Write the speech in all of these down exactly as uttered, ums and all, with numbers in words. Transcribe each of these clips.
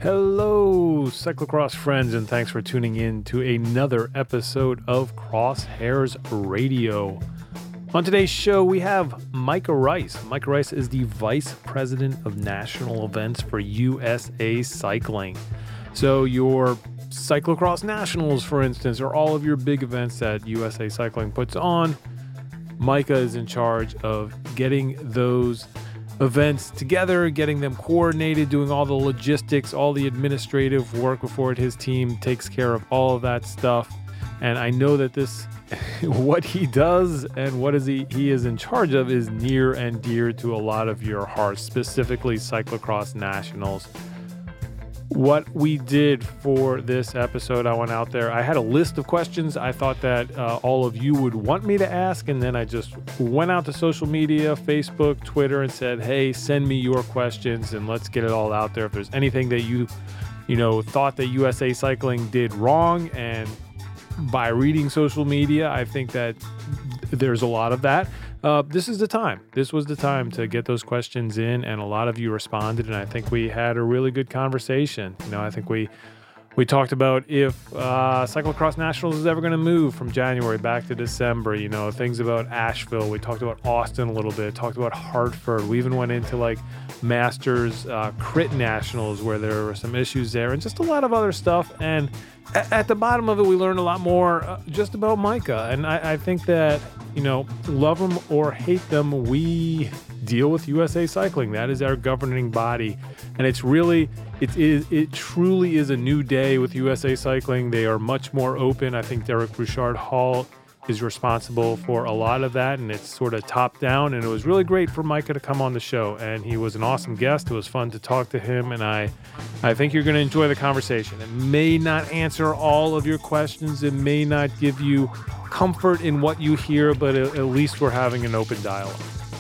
Hello, cyclocross friends, and thanks for tuning in to another episode of Crosshairs Radio. On today's show, we have Micah Rice. Micah Rice is the Vice President of National Events for U S A Cycling. So your cyclocross nationals, for instance, or all of your big events that U S A Cycling puts on, Micah is in charge of getting those events together, getting them coordinated, doing all the logistics, all the administrative work before it. His team takes care of all of that stuff. And I know that this, what he does and what is he, he is in charge of is near and dear to a lot of your hearts, specifically cyclocross nationals. What we did for this episode, I went out there. I had a list of questions I thought that uh, all of you would want me to ask, and then I just went out to social media, Facebook, Twitter, and said, hey, send me your questions, and let's get it all out there. If there's anything that you, you know, thought that U S A Cycling did wrong, and by reading social media, I think that there's a lot of that. Uh, this is the time. This was the time to get those questions in, and a lot of you responded, and I think we had a really good conversation. You know, I think we we talked about if uh, Cyclocross Nationals is ever going to move from January back to December. You know, things about Asheville. We talked about Austin a little bit. Talked about Hartford. We even went into like Masters uh, Crit Nationals where there were some issues there, and just a lot of other stuff. And a- at the bottom of it, we learned a lot more uh, just about Micah, and I, I think that, you know, love them or hate them, we deal with U S A Cycling. That is our governing body. And it's really, it is, it truly is a new day with U S A Cycling. They are much more open. I think Derek Bouchard Hall is responsible for a lot of that, and it's sort of top down. And it was really great for Micah to come on the show, and he was an awesome guest. It was fun to talk to him, and I, I think you're going to enjoy the conversation. It may not answer all of your questions. It may not give you comfort in what you hear, but at least we're having an open dialogue.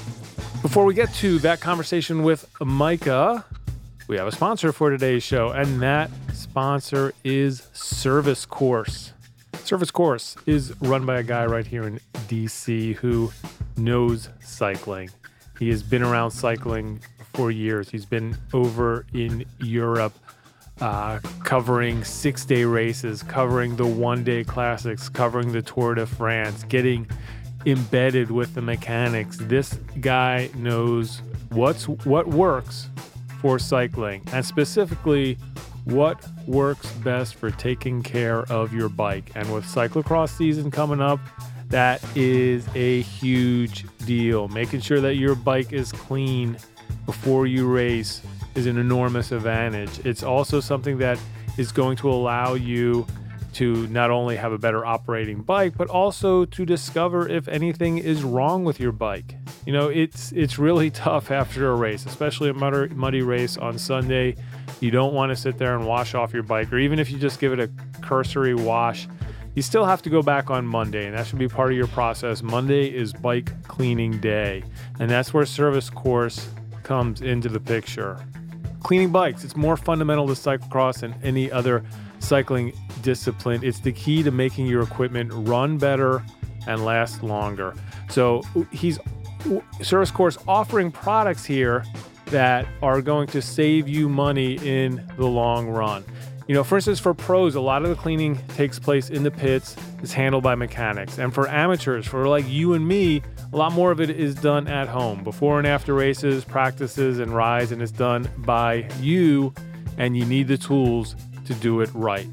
Before we get to that conversation with Micah, we have a sponsor for today's show, and that sponsor is Service Course. Service Course is run by a guy right here in D C who knows cycling. He has been around cycling for years. He's been over in Europe uh, covering six-day races, covering the one-day classics, covering the Tour de France, getting embedded with the mechanics. This guy knows what's what works for cycling, and specifically what works best for taking care of your bike. And with cyclocross season coming up, that is a huge deal. Making sure that your bike is clean before you race is an enormous advantage. It's also something that is going to allow you to not only have a better operating bike, but also to discover if anything is wrong with your bike. You know, it's it's really tough after a race, especially a muddy, muddy race on Sunday. You don't want to sit there and wash off your bike, or even if you just give it a cursory wash, you still have to go back on Monday, and that should be part of your process. Monday is bike cleaning day, and that's where Service Course comes into the picture. Cleaning bikes, it's more fundamental to cyclocross than any other cycling discipline. It's the key to making your equipment run better and last longer. So he's Service Course offering products here that are going to save you money in the long run. You know, for instance, for pros, a lot of the cleaning takes place in the pits. It's handled by mechanics. And for amateurs, for like you and me, a lot more of it is done at home, before and after races, practices, and rides, and it's done by you, and you need the tools to do it right.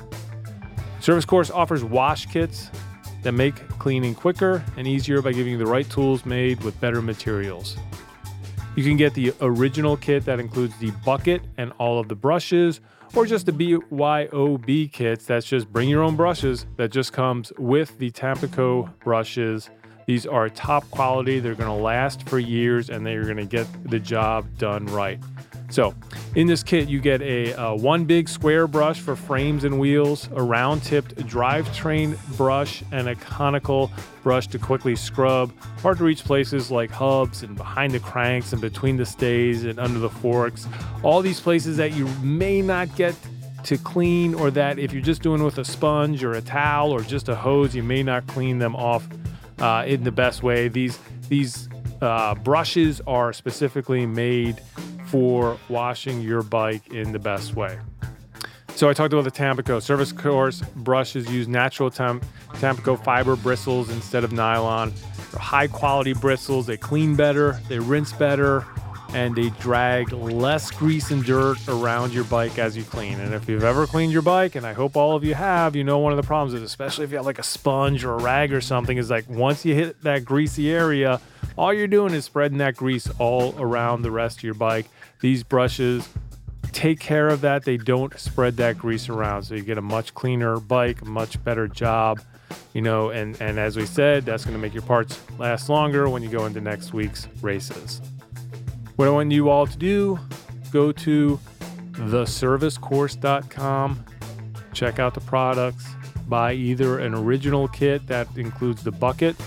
Service Course offers wash kits that make cleaning quicker and easier by giving you the right tools made with better materials. You can get the original kit that includes the bucket and all of the brushes, or just the B Y O B kits that's just bring your own brushes that just comes with the Tampico brushes. These are top quality, they're going to last for years, and they're going to get the job done right. So in this kit, you get a uh, one big square brush for frames and wheels, a round-tipped drivetrain brush, and a conical brush to quickly scrub hard-to-reach places like hubs and behind the cranks and between the stays and under the forks. All these places that you may not get to clean, or that if you're just doing it with a sponge or a towel or just a hose, you may not clean them off uh, in the best way. These these Uh, brushes are specifically made for washing your bike in the best way. So I talked about the Tampico. Service Course brushes use natural Tam- Tampico fiber bristles instead of nylon. They're high quality bristles. They clean better, they rinse better, and they drag less grease and dirt around your bike as you clean. And if you've ever cleaned your bike, and I hope all of you have, you know one of the problems is, especially if you have like a sponge or a rag or something, is like once you hit that greasy area, all you're doing is spreading that grease all around the rest of your bike. These brushes take care of that. They don't spread that grease around. So you get a much cleaner bike, a much better job, you know, and, and as we said, that's going to make your parts last longer when you go into next week's races. What I want you all to do, go to the service course dot com, check out the products, buy either an original kit that includes the bucket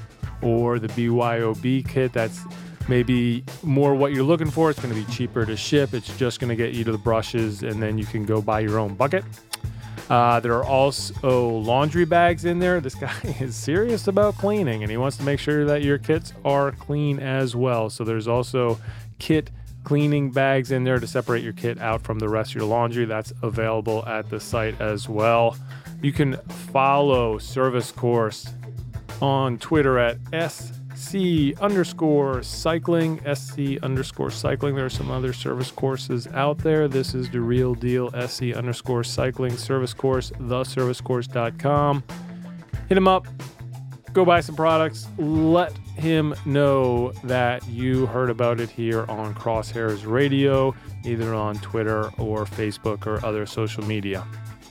or the B Y O B kit. That's maybe more what you're looking for. It's going to be cheaper to ship. It's just going to get you to the brushes, and then you can go buy your own bucket. Uh, there are also laundry bags in there. This guy is serious about cleaning, and he wants to make sure that your kits are clean as well. So there's also kit cleaning bags in there to separate your kit out from the rest of your laundry. That's available at the site as well. You can follow Service Course on Twitter at SC underscore cycling, SC underscore cycling. There are some other service courses out there. This is the real deal, SC underscore cycling service course, the service course dot com. Hit him up, go buy some products, let him know that you heard about it here on Crosshairs Radio, either on Twitter or Facebook or other social media.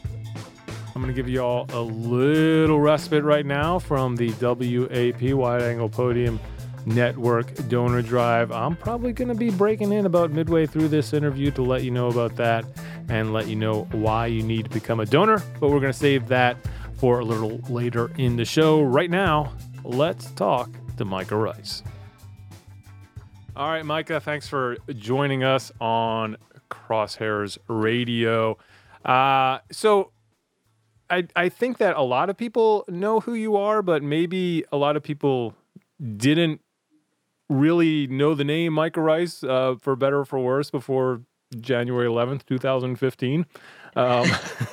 I'm going to give you all a little respite right now from the W A P Wide Angle Podium Network donor drive. I'm probably going to be breaking in about midway through this interview to let you know about that and let you know why you need to become a donor, but we're going to save that for a little later in the show. Right now, let's talk to Micah Rice. All right, Micah, thanks for joining us on Crosshairs Radio. Uh, so I, I think that a lot of people know who you are, but maybe a lot of people didn't really know the name Micah Rice, uh, for better or for worse, before January eleventh, twenty fifteen. Um,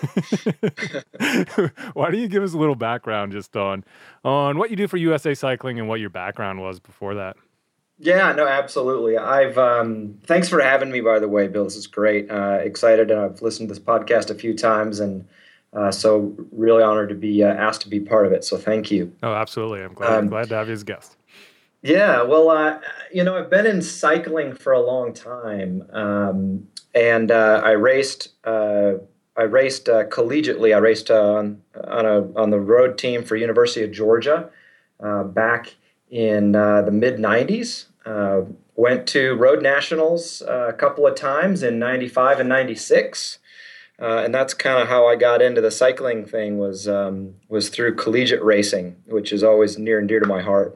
why don't you give us a little background just on on what you do for U S A Cycling and what your background was before that? Yeah, no, absolutely. I've um, thanks for having me, by the way, Bill. This is great. Uh, excited. I've listened to this podcast a few times, and Uh, so really honored to be uh, asked to be part of it. So thank you. Oh, absolutely. I'm glad, um, glad to have you as a guest. Yeah, well, uh, you know, I've been in cycling for a long time, um, and uh, I raced. Uh, I raced uh, collegiately. I raced uh, on on a on the road team for University of Georgia uh, back in uh, the mid nineties. Uh, went to road nationals uh, a couple of times in ninety-five and ninety-six. Uh, and that's kind of how I got into the cycling thing, was um, was through collegiate racing, which is always near and dear to my heart.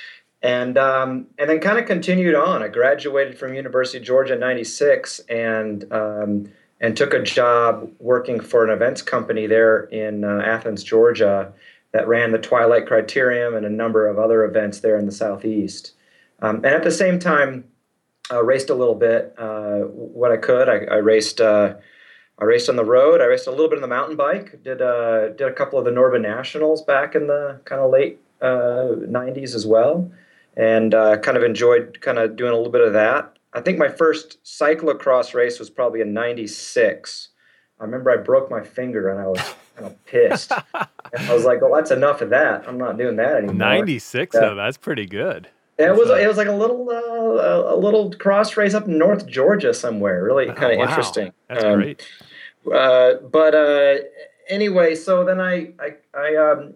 And um, and then kind of continued on. I graduated from University of Georgia in ninety-six and um, and took a job working for an events company there in uh, Athens, Georgia, that ran the Twilight Criterium and a number of other events there in the Southeast. Um, and at the same time, I raced a little bit, uh, what I could. I, I raced. Uh, I raced on the road. I raced a little bit on the mountain bike. Did uh, did a couple of the Norba Nationals back in the kind of late uh, nineties as well, and uh, kind of enjoyed kind of doing a little bit of that. I think my first cyclocross race was probably in ninety-six. I remember I broke my finger and I was kind of pissed. And I was like, "Well, that's enough of that. I'm not doing that anymore." ninety-six, yeah. though, that's pretty good. It was it was like a little uh, a little cross race up in North Georgia somewhere. Really kind of oh, wow. interesting. That's um, great. Uh, but uh, anyway, so then I I I, um,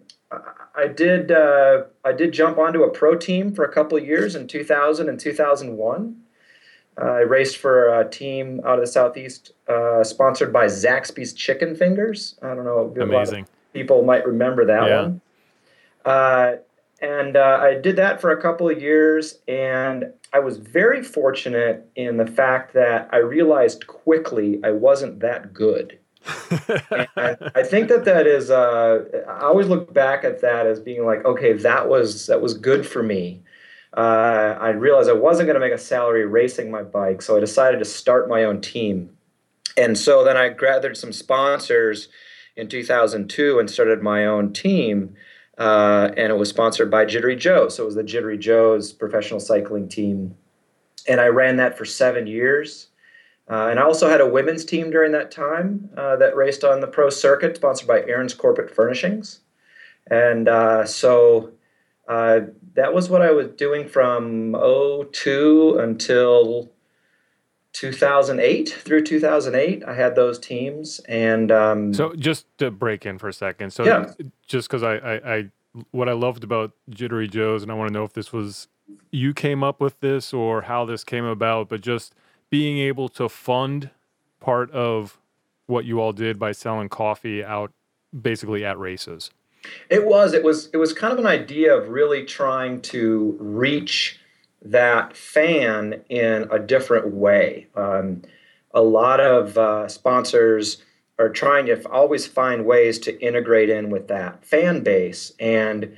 I did uh, I did jump onto a pro team for a couple of years in two thousand and two thousand one. Uh, I raced for a team out of the Southeast, uh, sponsored by Zaxby's Chicken Fingers. I don't know. Amazing. People might remember that yeah. one. Uh, and uh, I did that for a couple of years, and I was very fortunate in the fact that I realized quickly I wasn't that good. And I think that that is, uh, I always look back at that as being like, okay, that was that was good for me. uh, I realized I wasn't going to make a salary racing my bike, so I decided to start my own team. And so then I gathered some sponsors in two thousand two and started my own team. Uh, and it was sponsored by Jittery Joe. So it was the Jittery Joe's professional cycling team. And I ran that for seven years. Uh, and I also had a women's team during that time uh, that raced on the pro circuit, sponsored by Aaron's Corporate Furnishings. And uh, so uh, that was what I was doing from oh two until two thousand eight. Through two thousand eight, I had those teams. And um, so just to break in for a second. So yeah. just because I, I, I, what I loved about Jittery Joe's, and I want to know if this was, you came up with this or how this came about, but just being able to fund part of what you all did by selling coffee out basically at races. It was, it was, it was kind of an idea of really trying to reach that fan in a different way. Um, a lot of uh, sponsors are trying to always find ways to integrate in with that fan base. And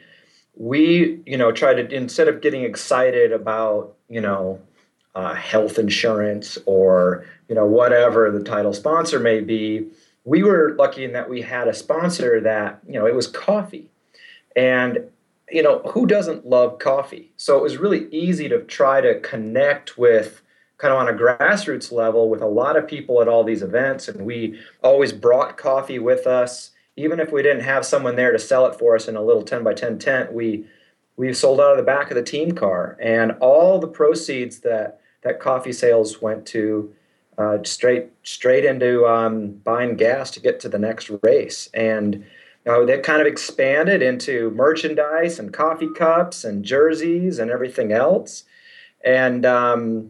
we, you know, try to, instead of getting excited about, you know, uh, health insurance or, you know, whatever the title sponsor may be, we were lucky in that we had a sponsor that, you know, it was coffee. And, you know, who doesn't love coffee? So it was really easy to try to connect with kind of on a grassroots level with a lot of people at all these events. And we always brought coffee with us. Even if we didn't have someone there to sell it for us in a little ten by ten tent, we we sold out of the back of the team car. And all the proceeds that, that coffee sales went to uh, straight straight into um, buying gas to get to the next race. And uh, that kind of expanded into merchandise and coffee cups and jerseys and everything else. And um,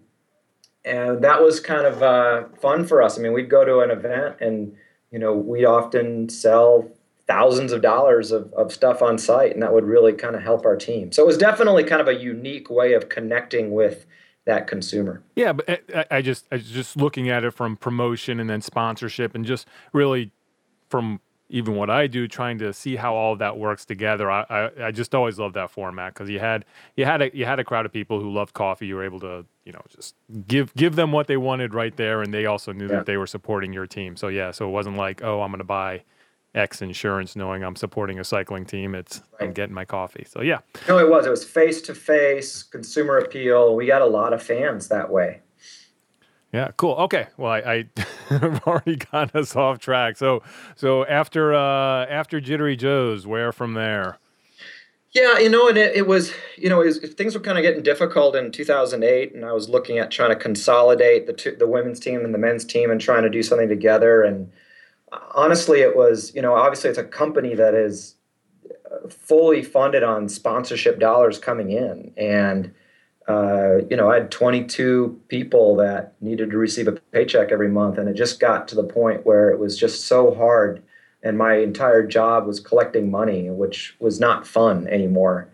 and that was kind of uh, fun for us. I mean, we'd go to an event and, you know, we'd often sell thousands of dollars of, of stuff on site, and that would really kind of help our team. So it was definitely kind of a unique way of connecting with that consumer. Yeah, but I, I just I was just looking at it from promotion and then sponsorship, and just really from even what I do, trying to see how all of that works together. I I, I just always loved that format because you had you had a you had a crowd of people who loved coffee. You were able to, you know, just give give them what they wanted right there, and they also knew yeah. that they were supporting your team. So yeah, so it wasn't like, oh, I'm going to buy X insurance knowing I'm supporting a cycling team. It's right. I'm getting my coffee. So yeah. No, it was. It was face-to-face, consumer appeal. We got a lot of fans that way. Yeah, cool. Okay. Well, I, I've already got us off track. So so after uh, after Jittery Joe's, where from there? Yeah, you know, and it, it was, you know, it was, things were kind of getting difficult in two thousand eight, and I was looking at trying to consolidate the two, the women's team and the men's team and trying to do something together. And honestly, it was, you know, obviously it's a company that is fully funded on sponsorship dollars coming in. And, uh, you know, I had twenty-two people that needed to receive a paycheck every month. And it just got to the point where it was just so hard. And my entire job was collecting money, which was not fun anymore.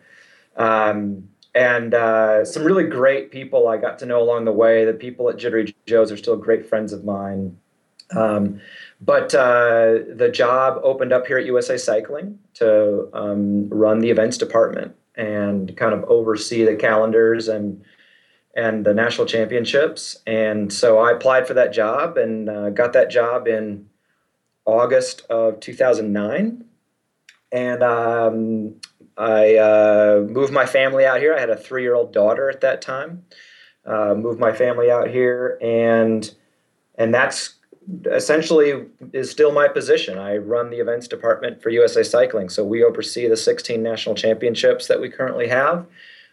Um, and uh, some really great people I got to know along the way. The people at Jittery Joe's are still great friends of mine. Um, but uh, the job opened up here at U S A Cycling to um, run the events department and kind of oversee the calendars and and the national championships. And so I applied for that job and uh, got that job in August of two thousand nine. And um, I uh, moved my family out here. I had a three-year-old daughter at that time. Uh, moved my family out here, and and that's essentially is still my position. I run the events department for U S A Cycling. So we oversee the sixteen national championships that we currently have.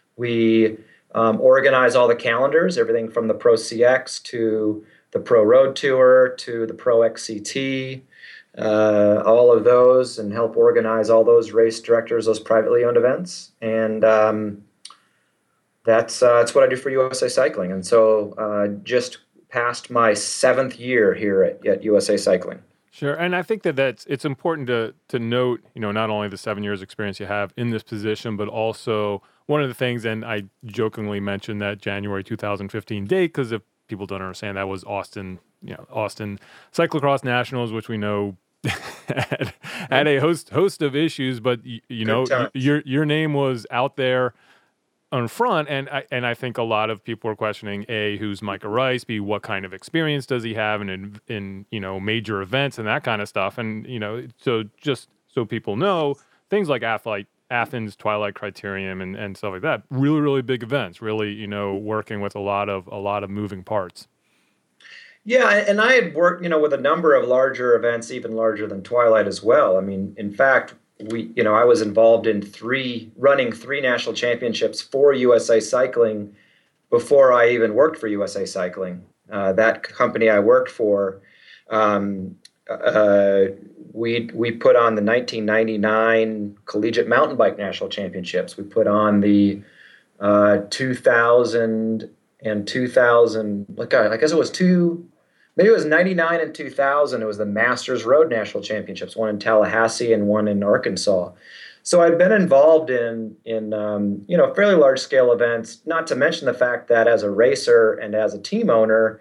We um, organize all the calendars, everything from the Pro C X to the Pro Road Tour to the Pro X C T, uh, all of those, and help organize all those race directors, those privately owned events. And um, that's, uh, that's what I do for U S A Cycling. And so uh, just past my seventh year here at, at U S A Cycling. Sure, and I think that that's it's important to to note, you know, not only the seven years experience you have in this position, but also one of the things, and I jokingly mentioned that January two thousand fifteen date, because if people don't understand, that was Austin, you know, Austin Cyclocross Nationals, which we know had, had a host host of issues, but you, you know, your your name was out there on front, and I, and I think a lot of people are questioning, A, who's Micah Rice, B, what kind of experience does he have in, in, in, you know, major events and that kind of stuff. And, you know, so just so people know, things like Athlete, Athens, Twilight Criterium, and, and stuff like that, really, really big events, really, you know, working with a lot of, a lot of moving parts. Yeah, and I had worked, you know, with a number of larger events, even larger than Twilight as well. I mean, in fact, we, you know, I was involved in three, running three national championships for U S A Cycling before I even worked for U S A Cycling. Uh, that company I worked for, um, uh, we we put on the nineteen ninety-nine Collegiate Mountain Bike National Championships. We put on the uh, two thousand and two thousand. Look, I guess it was two. Maybe it was ninety-nine and two thousand. It was the Masters Road National Championships, one in Tallahassee and one in Arkansas. So I've been involved in, in um, you know, fairly large-scale events, not to mention the fact that as a racer and as a team owner,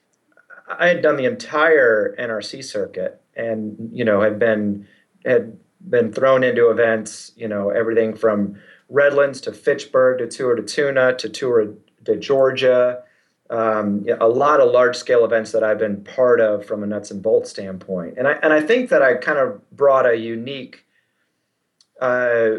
I had done the entire N R C circuit and, you know, had been had been thrown into events, you know, everything from Redlands to Fitchburg to Tour de Tuna to Tour de Georgia. Um, yeah, a lot of large-scale events that I've been part of from a nuts and bolts standpoint. And I and I think that I kind of brought a unique, uh,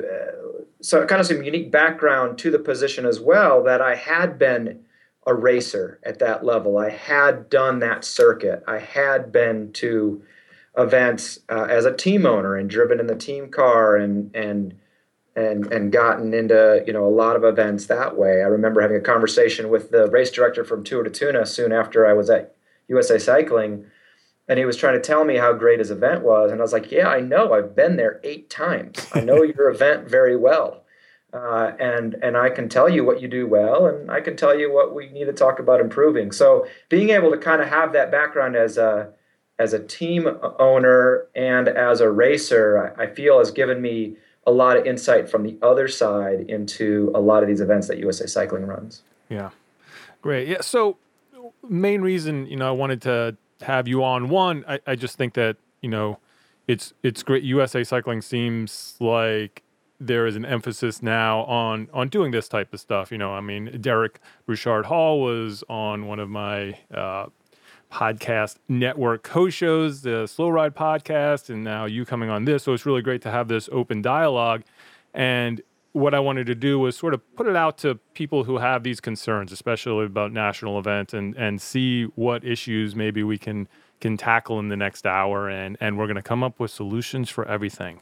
so kind of some unique background to the position as well, that I had been a racer at that level. I had done that circuit. I had been to events uh, as a team owner and driven in the team car and and and and gotten into, you know, a lot of events that way. I remember having a conversation with the race director from Tour de Tuna soon after I was at U S A Cycling, and he was trying to tell me how great his event was, and I was like, yeah, I know. I've been there eight times. I know your event very well. Uh, and and I can tell you what you do well, and I can tell you what we need to talk about improving. So being able to kind of have that background as a as a team owner and as a racer, I, I feel has given me a lot of insight from the other side into a lot of these events that U S A Cycling runs. Yeah, great. Yeah, so main reason, you know, I wanted to have you on, one, I, I just think that, you know, it's it's great. U S A Cycling seems like there is an emphasis now on on doing this type of stuff. You know, I mean, Derek Bouchard Hall was on one of my uh, podcast network co-shows, the Slow Ride podcast, and now you coming on this. So it's really great to have this open dialogue. And what I wanted to do was sort of put it out to people who have these concerns, especially about national events, and and see what issues maybe we can can tackle in the next hour. And and we're going to come up with solutions for everything.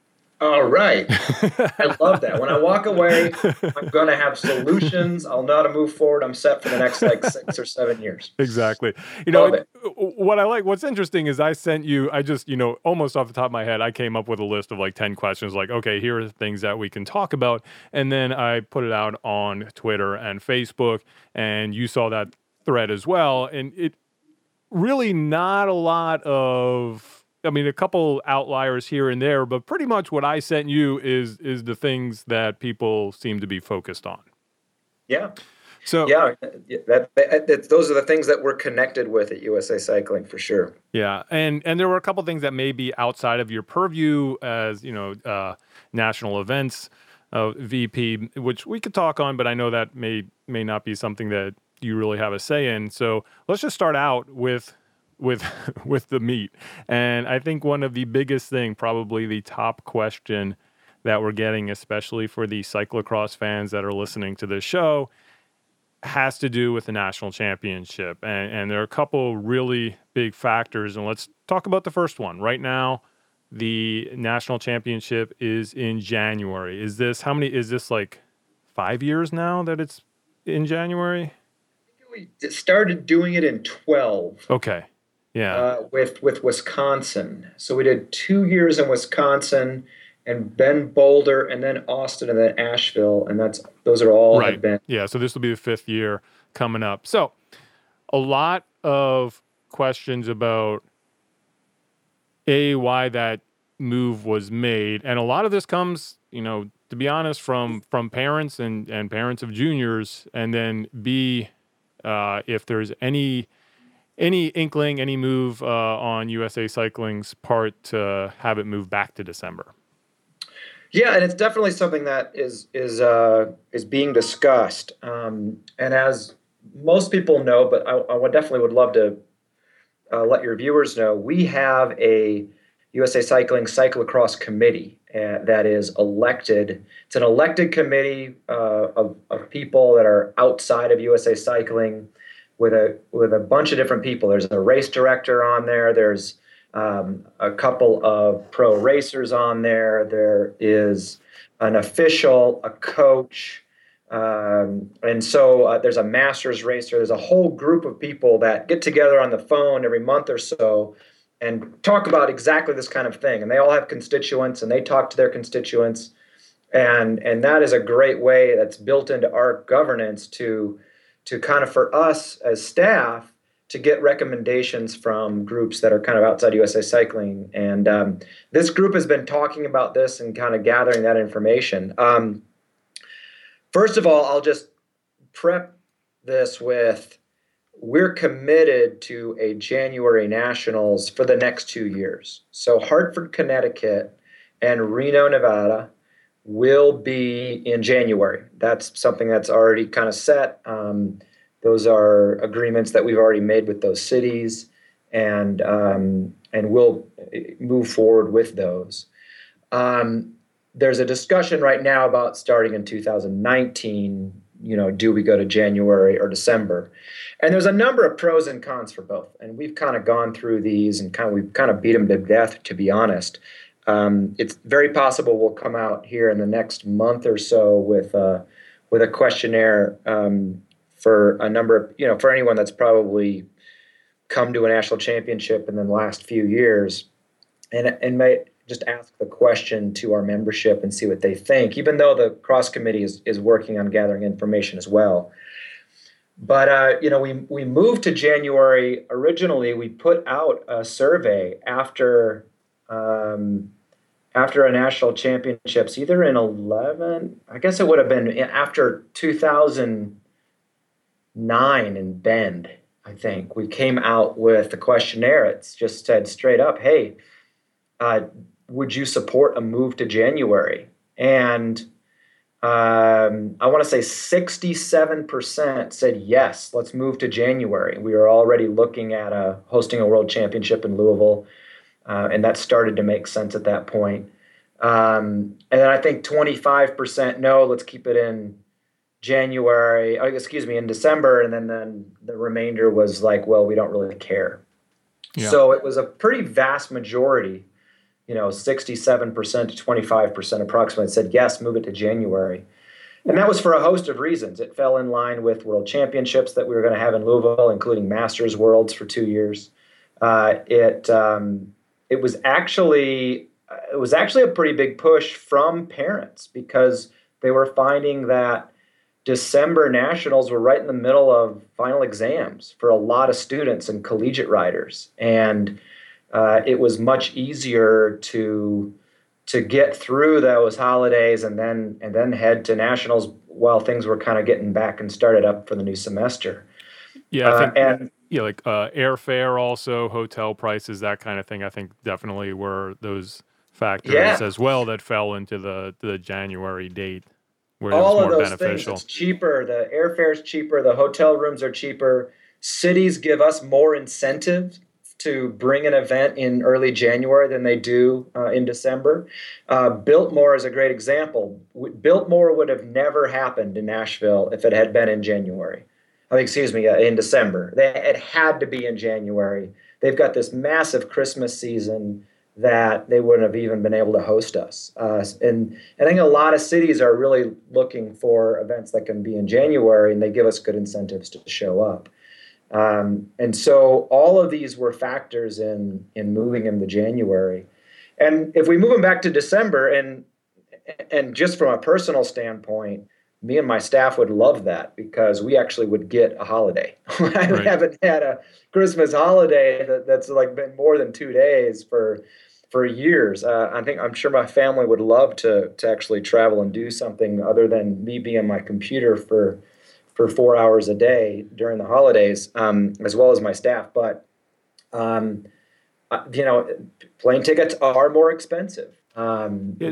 All right. I love that. When I walk away, I'm going to have solutions. I'll know how to move forward. I'm set for the next like six or seven years. Exactly. You know, what I like, what's interesting is I sent you, I just, you know, almost off the top of my head, I came up with a list of like ten questions, like, okay, here are the things that we can talk about. And then I put it out on Twitter and Facebook, and you saw that thread as well. And it really not a lot of, I mean, a couple outliers here and there, but pretty much what I sent you is is the things that people seem to be focused on. Yeah. So yeah, that, that, that those are the things that we're connected with at U S A Cycling for sure. Yeah, and and there were a couple things that may be outside of your purview as, you know, uh, national events uh, V P, which we could talk on, but I know that may may not be something that you really have a say in. So let's just start out with. with with the meat. And I think one of the biggest thing, probably the top question that we're getting, especially for the cyclocross fans that are listening to this show, has to do with the national championship. And, and there are a couple really big factors. And let's talk about the first one. Right now, the national championship is in January. Is this, how many, is this like five years now that it's in January? We started doing it in twelve. Okay. Yeah, uh, with with Wisconsin. So we did two years in Wisconsin, and then Boulder, and then Austin, and then Asheville, and that's those are all right. have been. Yeah, so this will be the fifth year coming up. So a lot of questions about a why that move was made, and a lot of this comes, you know, to be honest, from from parents and and parents of juniors, and then B, uh, if there's any. Any inkling, any move uh, on U S A Cycling's part to have it move back to December? Yeah, and it's definitely something that is is uh, is being discussed. Um, and as most people know, but I, I would definitely would love to uh, let your viewers know, we have a U S A Cycling Cyclocross Committee uh, that is elected. It's an elected committee uh, of, of people that are outside of U S A Cycling, with a with a bunch of different people. There's a race director on there. There's um, a couple of pro racers on there. There is an official, a coach. Um, and so uh, there's a masters racer. There's a whole group of people that get together on the phone every month or so and talk about exactly this kind of thing. And they all have constituents, and they talk to their constituents. And and that is a great way that's built into our governance to to kind of, for us as staff, to get recommendations from groups that are kind of outside U S A Cycling. And um, this group has been talking about this and kind of gathering that information. Um, First of all, I'll just prep this with, we're committed to a January Nationals for the next two years. So Hartford, Connecticut, and Reno, Nevada will be in January. That's something that's already kind of set. Um, those are agreements that we've already made with those cities, and um, and we'll move forward with those. Um, There's a discussion right now about starting in two thousand nineteen. You know, do we go to January or December? And there's a number of pros and cons for both. And we've kind of gone through these and kind of we've kind of beat them to death, to be honest. Um, it's very possible we'll come out here in the next month or so with uh, with a questionnaire um, for a number of, you know, for anyone that's probably come to a national championship in the last few years, and and may just ask the question to our membership and see what they think, even though the cross committee is, is working on gathering information as well. But, uh, you know, we, we moved to January. Originally, we put out a survey after um, after a national championships, either in eleven, I guess it would have been after two thousand nine in Bend, I think. We came out with the questionnaire. It's just said straight up, hey, uh, would you support a move to January? And um, I want to say sixty-seven percent said yes, let's move to January. We were already looking at uh, hosting a world championship in Louisville, uh, and that started to make sense at that point. Um, and then I think twenty-five percent no, let's keep it in January, oh, excuse me, in December. And then, then the remainder was like, well, we don't really care. Yeah. So it was a pretty vast majority, you know, sixty-seven percent to twenty-five percent approximately said, yes, move it to January. And that was for a host of reasons. It fell in line with world championships that we were going to have in Louisville, including Masters Worlds for two years. Uh, it um, it was actually it was actually a pretty big push from parents, because they were finding that December Nationals were right in the middle of final exams for a lot of students and collegiate riders. And Uh, it was much easier to to get through those holidays and then and then head to nationals while things were kind of getting back and started up for the new semester. Yeah, I think, uh, and yeah, like uh, airfare, also hotel prices, that kind of thing. I think definitely were those factors yeah. as well that fell into the the January date, where all it was more of those beneficial. things. It's cheaper. The airfare is cheaper. The hotel rooms are cheaper. Cities give us more incentives to bring an event in early January than they do uh, in December. Uh, Biltmore is a great example. Biltmore would have never happened in Nashville if it had been in January. Oh, excuse me, uh, in December. They, it had to be in January. They've got this massive Christmas season that they wouldn't have even been able to host us. Uh, and I think a lot of cities are really looking for events that can be in January, and they give us good incentives to show up. Um, and so all of these were factors in in moving him to January. And if we move him back to December, and and just from a personal standpoint, me and my staff would love that, because we actually would get a holiday. I right. haven't had a Christmas holiday that, that's like been more than two days for for years. Uh, I think I'm sure my family would love to to actually travel and do something other than me being on my computer for for four hours a day during the holidays, um, as well as my staff. But, um, uh, you know, plane tickets are more expensive. Um, it, we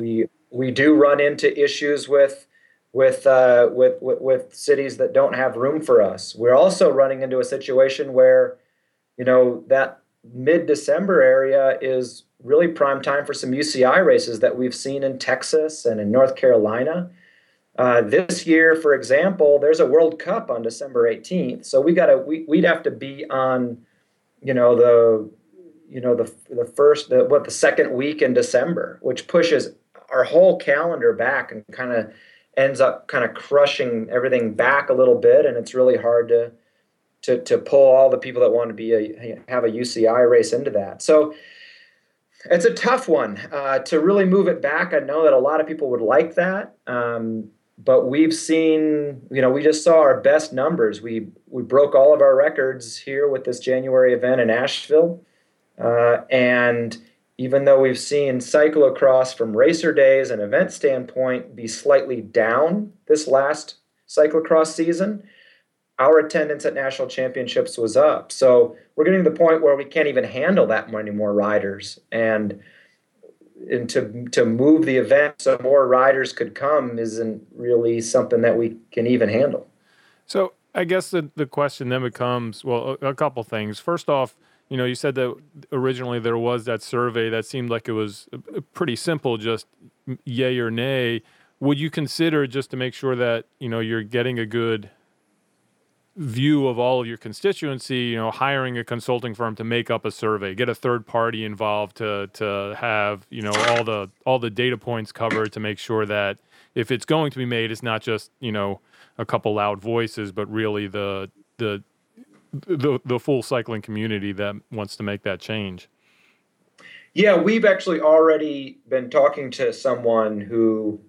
we do run into issues with with, uh, with with with cities that don't have room for us. We're also running into a situation where, you know, that mid-December area is really prime time for some U C I races that we've seen in Texas and in North Carolina. Uh, this year, for example, there's a World Cup on December eighteenth, so we got to we, we'd have to be on, you know, the you know the the first the what the second week in December, which pushes our whole calendar back and kind of ends up kind of crushing everything back a little bit, and it's really hard to to to pull all the people that want to be a have a U C I race into that. So it's a tough one uh, to really move it back. I know that a lot of people would like that. Um, But we've seen, you know, we just saw our best numbers. We we broke all of our records here with this January event in Asheville. Uh, and even though we've seen cyclocross from racer days and event standpoint be slightly down this last cyclocross season, our attendance at national championships was up. So we're getting to the point where we can't even handle that many more riders. And and to to move the event so more riders could come isn't really something that we can even handle. So I guess the, the question then becomes, well, a, a couple things. First off, you know, you said that originally there was that survey that seemed like it was pretty simple, just yay or nay. Would you consider, just to make sure that, you know, you're getting a good view of all of your constituency, you know, hiring a consulting firm to make up a survey, get a third party involved to to have, you know, all the all the data points covered to make sure that if it's going to be made, it's not just, you know, a couple loud voices, but really the the the the full cycling community that wants to make that change? Yeah, we've actually already been talking to someone who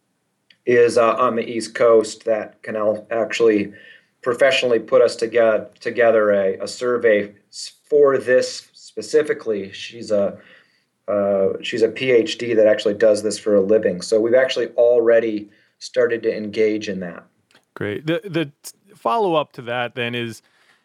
is uh, on the East Coast that can actually professionally put us together together a, a survey for this specifically. She's a uh, she's a PhD that actually does this for a living. So we've actually already started to engage in that. Great. The the follow up to that then is,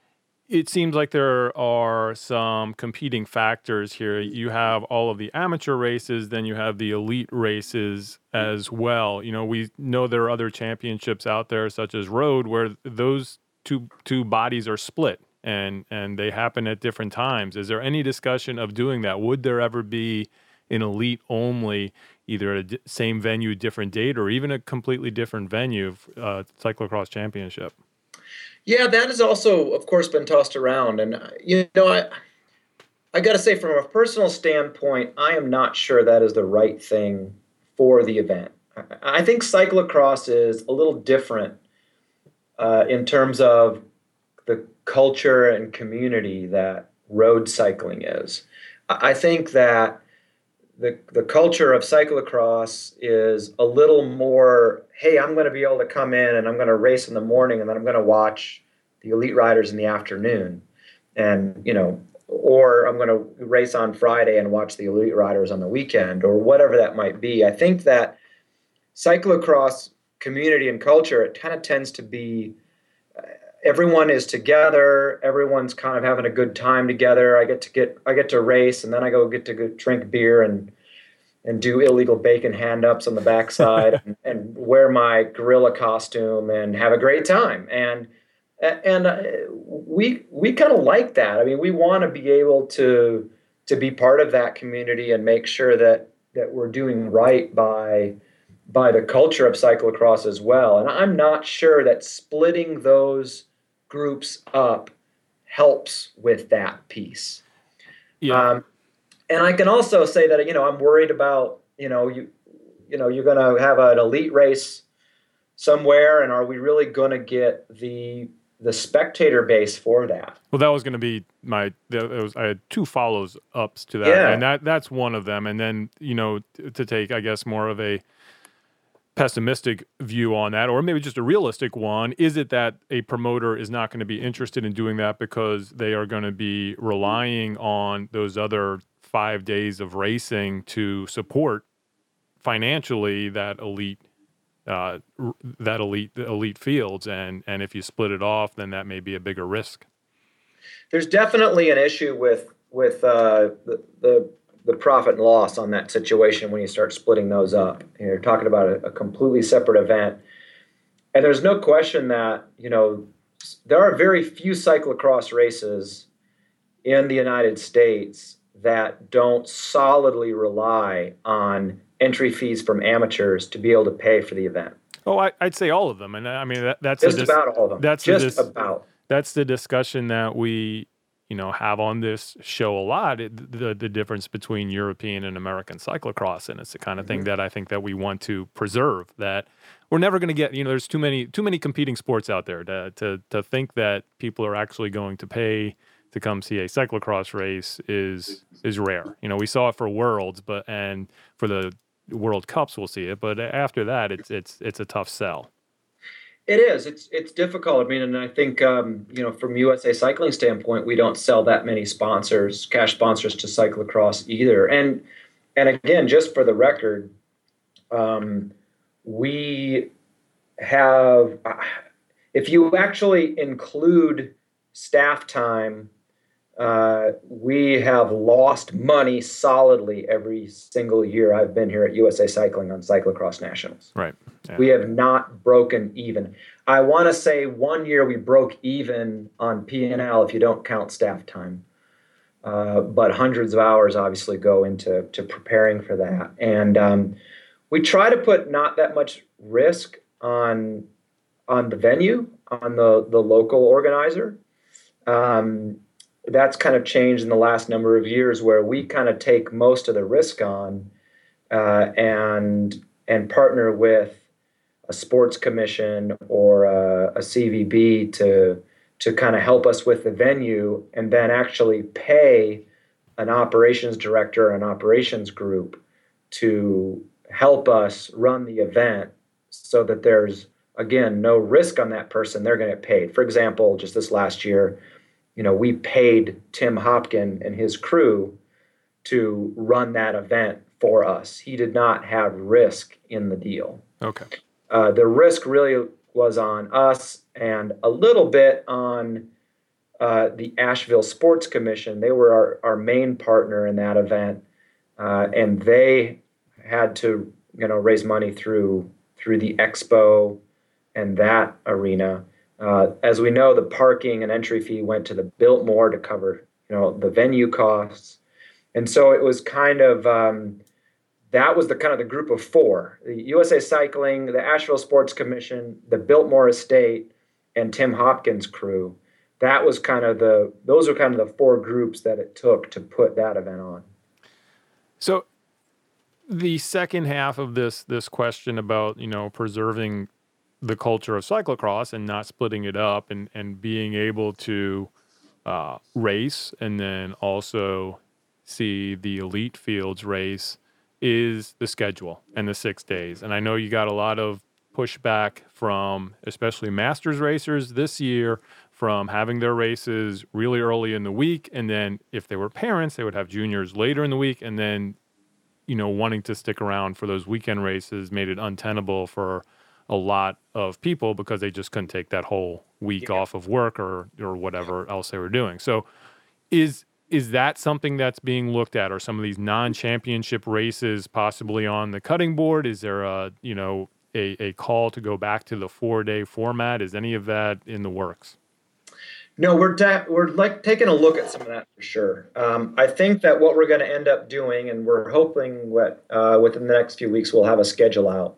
it seems like there are some competing factors here. You have all of the amateur races, then you have the elite races as well. You know, we know there are other championships out there, such as Road, where those two two bodies are split and and they happen at different times. Is there any discussion of doing that? Would there ever be an elite only, either a d- same venue, different date, or even a completely different venue, uh, cyclocross championship? Yeah, that has also, of course, been tossed around. And, uh, you know, I I got to say, from a personal standpoint, I am not sure that is the right thing for the event. I, I think cyclocross is a little different uh, in terms of the culture and community that road cycling is. I, I think that the the culture of cyclocross is a little more, hey, I'm going to be able to come in and I'm going to race in the morning and then I'm going to watch the elite riders in the afternoon. And, you know, or I'm going to race on Friday and watch the elite riders on the weekend, or whatever that might be. I think that cyclocross community and culture, it kind of tends to be, uh, everyone is together, everyone's kind of having a good time together. I get to get I get to race, and then I go get to go drink beer and and do illegal bacon hand-ups on the backside and, and wear my gorilla costume and have a great time. And and uh, we we kind of like that. I mean, we want to be able to to be part of that community and make sure that that we're doing right by by the culture of cyclocross as well. And I'm not sure that splitting those groups up helps with that piece. Yeah. Um, and I can also say that, you know, I'm worried about, you know, you, you know, you're going to have an elite race somewhere, and are we really going to get the the spectator base for that? Well, that was going to be my. That was, I had two follows ups to that, Yeah. and that that's one of them. And then, you know, t- to take, I guess, more of a pessimistic view on that, or maybe just a realistic one, is it that a promoter is not going to be interested in doing that because they are going to be relying on those other five days of racing to support financially that elite uh, that elite elite fields, and and if you split it off, then that may be a bigger risk. There's definitely an issue with with uh, the, the the profit and loss on that situation when you start splitting those up. You're talking about a, a completely separate event. And there's no question that, you know, there are very few cyclocross races in the United States that don't solidly rely on entry fees from amateurs to be able to pay for the event. Oh, I, I'd say all of them. And I mean, that, that's just dis- about all of them. That's just dis- about. That's the discussion that we, you know, have on this show a lot. It, the the difference between European and American cyclocross, and it's the kind of thing mm-hmm. that I think that we want to preserve. That we're never going to get. You know, there's too many too many competing sports out there to to to think that people are actually going to pay to come see a cyclocross race is is rare. You know, we saw it for Worlds, but and for the World Cups we'll see it, but after that, it's it's it's a tough sell. It is. It's it's difficult. I mean, and I think um, you know, from U S A Cycling standpoint, we don't sell that many sponsors, cash sponsors to cyclocross either. And and again, just for the record, um, we have, if you actually include staff time, uh, we have lost money solidly every single year I've been here at U S A Cycling on Cyclocross Nationals. Right. Yeah. We have not broken even. I want to say one year we broke even on P and L if you don't count staff time. Uh, but hundreds of hours obviously go into to preparing for that. And um, we try to put not that much risk on on the venue, on the, the local organizer. Um, that's kind of changed in the last number of years where we kind of take most of the risk on uh, and and partner with a sports commission or a, a C V B to to kind of help us with the venue, and then actually pay an operations director, an operations group to help us run the event so that there's, again, no risk on that person. They're going to get paid. For example, just this last year, you know, we paid Tim Hopkin and his crew to run that event for us. He did not have risk in the deal. Okay. Uh, the risk really was on us and a little bit on uh, the Asheville Sports Commission. They were our, our main partner in that event, uh, and they had to, you know, raise money through through the expo and that arena. Uh, as we know, the parking and entry fee went to the Biltmore to cover, you know, the venue costs, and so it was kind of. Um, That was the kind of the group of four: the U S A Cycling, the Asheville Sports Commission, the Biltmore Estate, and Tim Hopkins' crew. That was kind of the; those are kind of the four groups that it took to put that event on. So, the second half of this this question about, you know, preserving the culture of cyclocross and not splitting it up, and and being able to uh, race and then also see the elite fields race, is the schedule and the six days. And I know you got a lot of pushback from especially masters racers this year from having their races really early in the week. And then if they were parents, they would have juniors later in the week. And then, you know, wanting to stick around for those weekend races made it untenable for a lot of people because they just couldn't take that whole week yeah. off of work or, or whatever else they were doing. So is, Is that something that's being looked at? Or some of these non-championship races possibly on the cutting board? Is there a, you know, a, a call to go back to the four-day format? Is any of that in the works? No, we're da- we're like taking a look at some of that for sure. Um, I think that what we're going to end up doing, and we're hoping what uh, within the next few weeks we'll have a schedule out.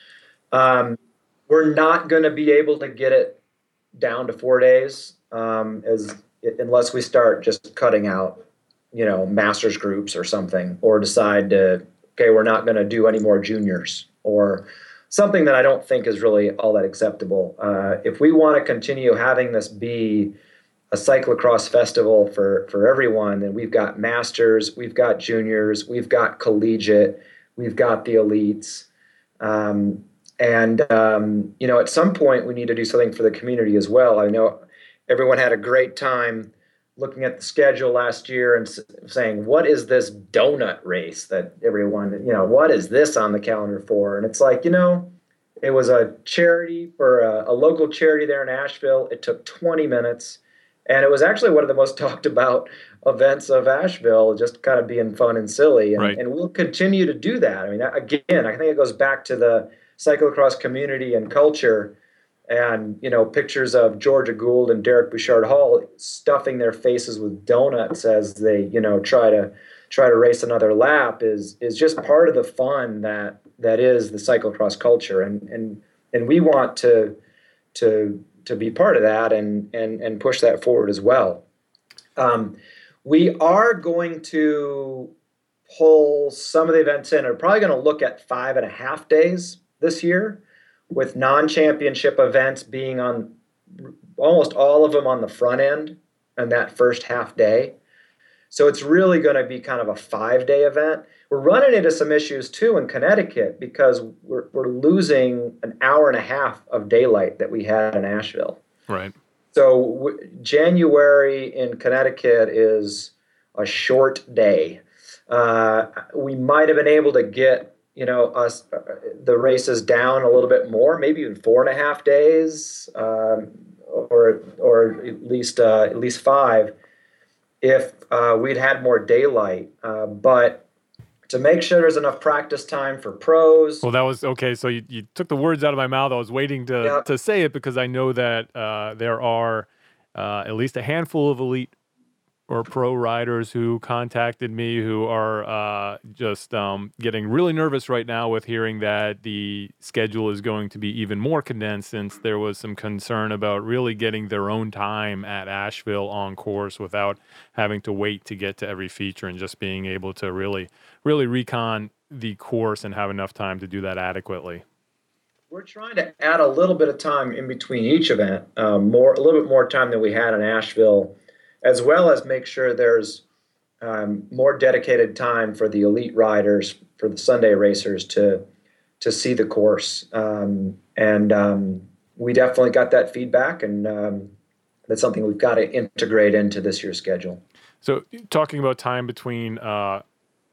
Um, we're not going to be able to get it down to four days um, as unless we start just cutting out, you know, masters groups or something, or decide to, okay, we're not going to do any more juniors or something that I don't think is really all that acceptable. Uh, if we want to continue having this be a cyclocross festival for, for everyone, then we've got masters, we've got juniors, we've got collegiate, we've got the elites. Um, and, um, you know, at some point we need to do something for the community as well. I know everyone had a great time looking at the schedule last year and saying, what is this donut race that everyone, you know, what is this on the calendar for? And it's like, you know, it was a charity for a, a local charity there in Asheville. It took twenty minutes. And it was actually one of the most talked about events of Asheville, just kind of being fun and silly. And, Right. and we'll continue to do that. I mean, again, I think it goes back to the cyclocross community and culture, and, you know, pictures of Georgia Gould and Derek Bouchard Hall stuffing their faces with donuts as they, you know, try to try to race another lap is is just part of the fun that that is the cyclocross culture. And and and we want to to to be part of that and and and push that forward as well. Um, we are going to pull some of the events in. We're probably going to look at five and a half days this year, with non-championship events being on almost all of them on the front end and that first half day. So it's really going to be kind of a five-day event. We're running into some issues too in Connecticut because we're, we're losing an hour and a half of daylight that we had in Asheville. Right. So w- January in Connecticut is a short day. Uh, we might have been able to get you know, us uh, the races down a little bit more, maybe even four and a half days, um, or or at least uh, at least five, if uh, we'd had more daylight. Uh, but to make sure there's enough practice time for pros. Well, that was okay. So you, you took the words out of my mouth. I was waiting to Yep. to say it because I know that uh, there are uh, at least a handful of elite or pro riders who contacted me who are uh, just um, getting really nervous right now with hearing that the schedule is going to be even more condensed, since there was some concern about really getting their own time at Asheville on course without having to wait to get to every feature, and just being able to really, really recon the course and have enough time to do that adequately. We're trying to add a little bit of time in between each event, um, more a little bit more time than we had in Asheville, as well as make sure there's um, more dedicated time for the elite riders, for the Sunday racers to to see the course. Um, and um, we definitely got that feedback, and um, that's something we've got to integrate into this year's schedule. So talking about time between uh,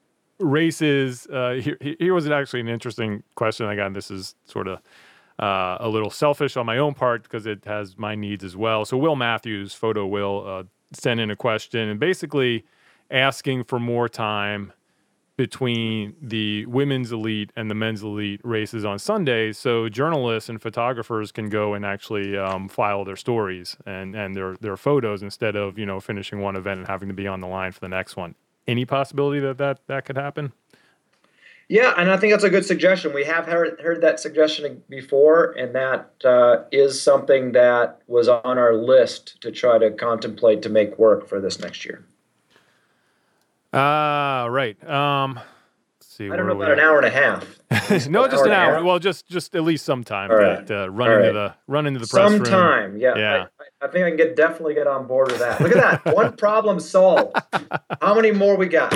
races, uh, here, here was actually an interesting question I got, and this is sort of uh, a little selfish on my own part because it has my needs as well. So Will Matthews, Photo Will, uh, sent in a question and basically asking for more time between the women's elite and the men's elite races on Sundays, so journalists and photographers can go and actually um, file their stories and, and their, their photos instead of, you know, finishing one event and having to be on the line for the next one. Any possibility that that, that could happen? Yeah, and I think that's a good suggestion. We have heard, heard that suggestion before, and that uh, is something that was on our list to try to contemplate to make work for this next year. Ah, uh, right. Um, let's see. I don't know about an hour and a half. no, just an hour. Well, just just at least some time. Right. That, uh, run All into right. the run into the press some room. time. Yeah. Yeah. I, I think I can get definitely get on board with that. Look at that. One problem solved. How many more we got?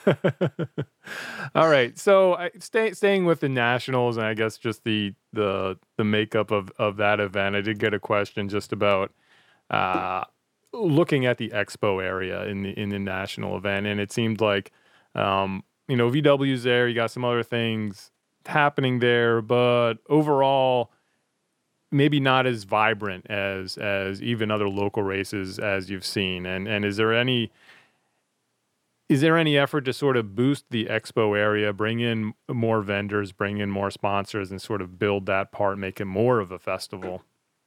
All right. So I, stay, staying with the Nationals, and I guess just the the the makeup of, of that event, I did get a question just about uh, looking at the expo area in the in the national event, and it seemed like um, you know V W's there. You got some other things happening there, but overall, maybe not as vibrant as as even other local races as you've seen. And and is there any Is there any effort to sort of boost the expo area, bring in more vendors, bring in more sponsors, and sort of build that part, make it more of a festival?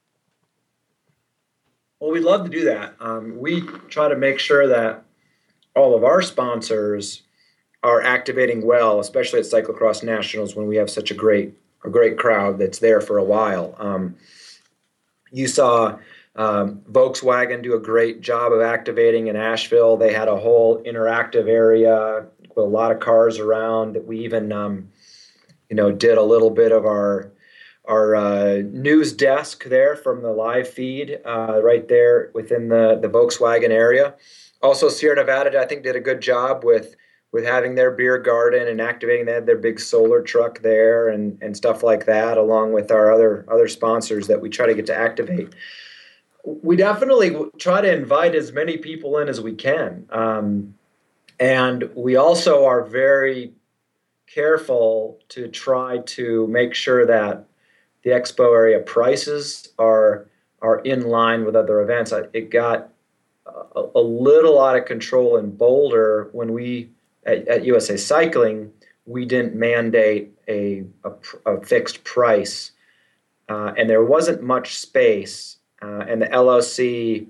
Well, we'd love to do that. Um, we try to make sure that all of our sponsors are activating well, especially at Cyclocross Nationals when we have such a great a great crowd that's there for a while. Um, you saw Um, Volkswagen do a great job of activating in Asheville. They had a whole interactive area with a lot of cars around that we even, um, you know, did a little bit of our our uh, news desk there from the live feed uh, right there within the, the Volkswagen area. Also, Sierra Nevada, I think, did a good job with with having their beer garden and activating. They had their big solar truck there and, and stuff like that, along with our other other sponsors that we try to get to activate. We definitely try to invite as many people in as we can. Um, and we also are very careful to try to make sure that the expo area prices are are in line with other events. It got a, a little out of control in Boulder when we at, at U S A Cycling we didn't mandate a a, a fixed price, uh, and there wasn't much space, uh, and the L O C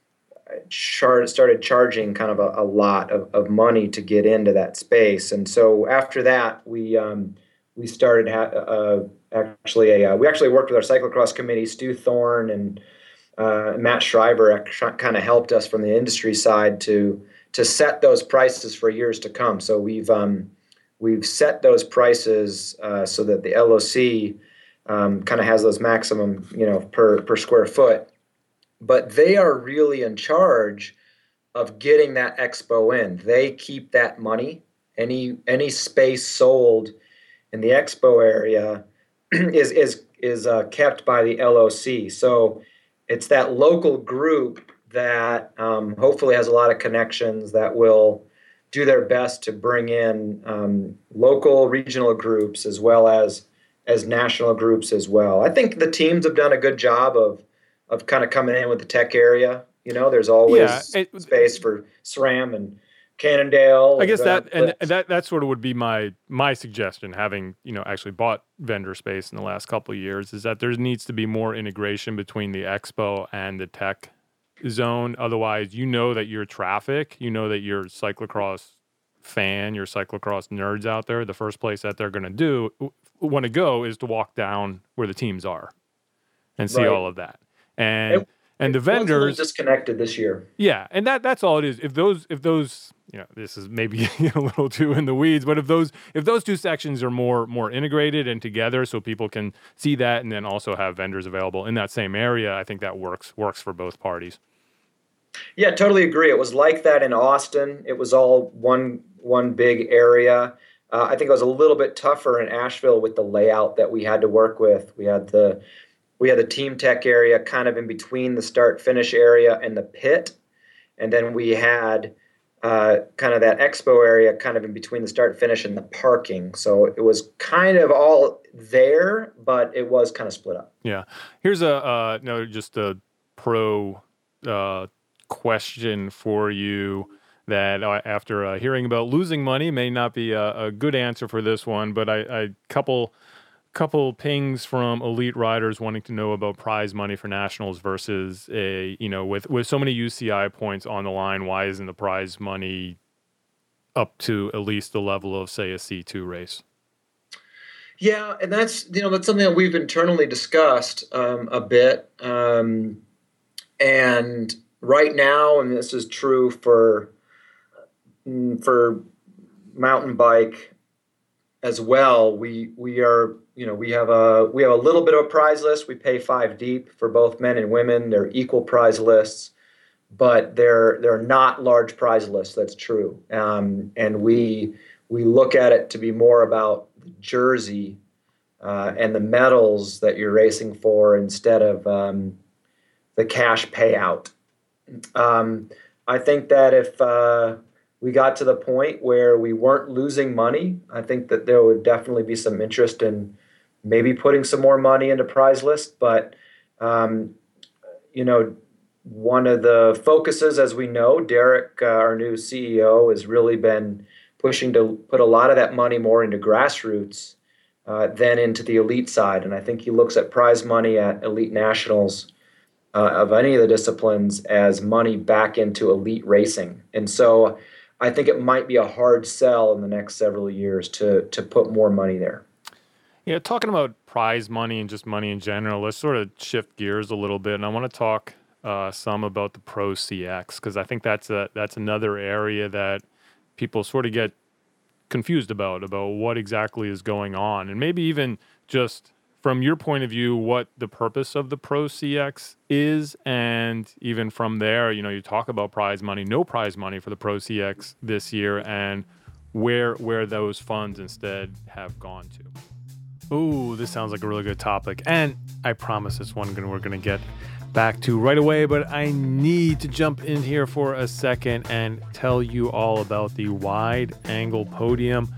char- started charging kind of a, a lot of, of money to get into that space, and so after that we um, we started ha- uh, actually a uh, we actually worked with our cyclocross committee, Stu Thorne and uh, Matt Schreiber kind of helped us from the industry side to to set those prices for years to come. So we've um, we've set those prices uh, so that the L O C um, kind of has those maximum, you know, per per square foot. But they are really in charge of getting that expo in. They keep that money. Any any space sold in the expo area is is is uh, kept by the L O C. So it's that local group that um, hopefully has a lot of connections that will do their best to bring in um, local regional groups as well as as national groups as well. I think the teams have done a good job of of kind of coming in with the tech area. You know, there's always Yeah, it, space for SRAM and Cannondale. I guess and, uh, that and that that sort of would be my my suggestion, having, you know, actually bought vendor space in the last couple of years, is that there needs to be more integration between the expo and the tech zone. Otherwise, you know that your traffic, you know that your cyclocross fan, your cyclocross nerds out there, the first place that they're going to do want to go is to walk down where the teams are and see Right. all of that. And It- and the It was a vendors little disconnected this year. Yeah, and that that's all it is. If those if those you know, this is maybe a little too in the weeds, but if those if those two sections are more more integrated and together, so people can see that, and then also have vendors available in that same area, I think that works works for both parties. Yeah, totally agree. It was like that in Austin. It was all one one big area. Uh, I think it was a little bit tougher in Asheville with the layout that we had to work with. We had the we had the team tech area kind of in between the start finish area and the pit, and then we had uh, kind of that expo area kind of in between the start finish and the parking. So it was kind of all there, but it was kind of split up. Yeah. Here's a uh, no, just a pro uh, question for you that uh, after uh, hearing about losing money may not be a, a good answer for this one, but I, I couple couple pings from elite riders wanting to know about prize money for nationals versus a, you know, with, with so many U C I points on the line, why isn't the prize money up to at least the level of, say, a C two race? Yeah, and that's, you know, that's something that we've internally discussed um, a bit. Um, and right now, and this is true for for mountain bike as well, we we are, you know, we have a we have a little bit of a prize list. We pay five deep for both men and women. They're equal prize lists, but they're they're not large prize lists. That's true. Um, and we we look at it to be more about the jersey uh, and the medals that you're racing for instead of um, the cash payout. Um, I think that if uh, we got to the point where we weren't losing money, I think that there would definitely be some interest in maybe putting some more money into prize list. But, um, you know, one of the focuses, as we know, Derek, uh, our new C E O, has really been pushing to put a lot of that money more into grassroots uh, than into the elite side. And I think he looks at prize money at elite nationals uh, of any of the disciplines as money back into elite racing. And so I think it might be a hard sell in the next several years to to put more money there. Yeah, talking about prize money and just money in general, let's sort of shift gears a little bit, and I want to talk uh, some about the Pro C X, because I think that's a that's another area that people sort of get confused about about what exactly is going on, and maybe even just from your point of view, what the purpose of the Pro C X is, and even from there, you know, you talk about prize money, no prize money for the Pro C X this year, and where where those funds instead have gone to. Ooh, this sounds like a really good topic, and I promise this one we're going to get back to right away, but I need to jump in here for a second and tell you all about the Wide Angle Podium.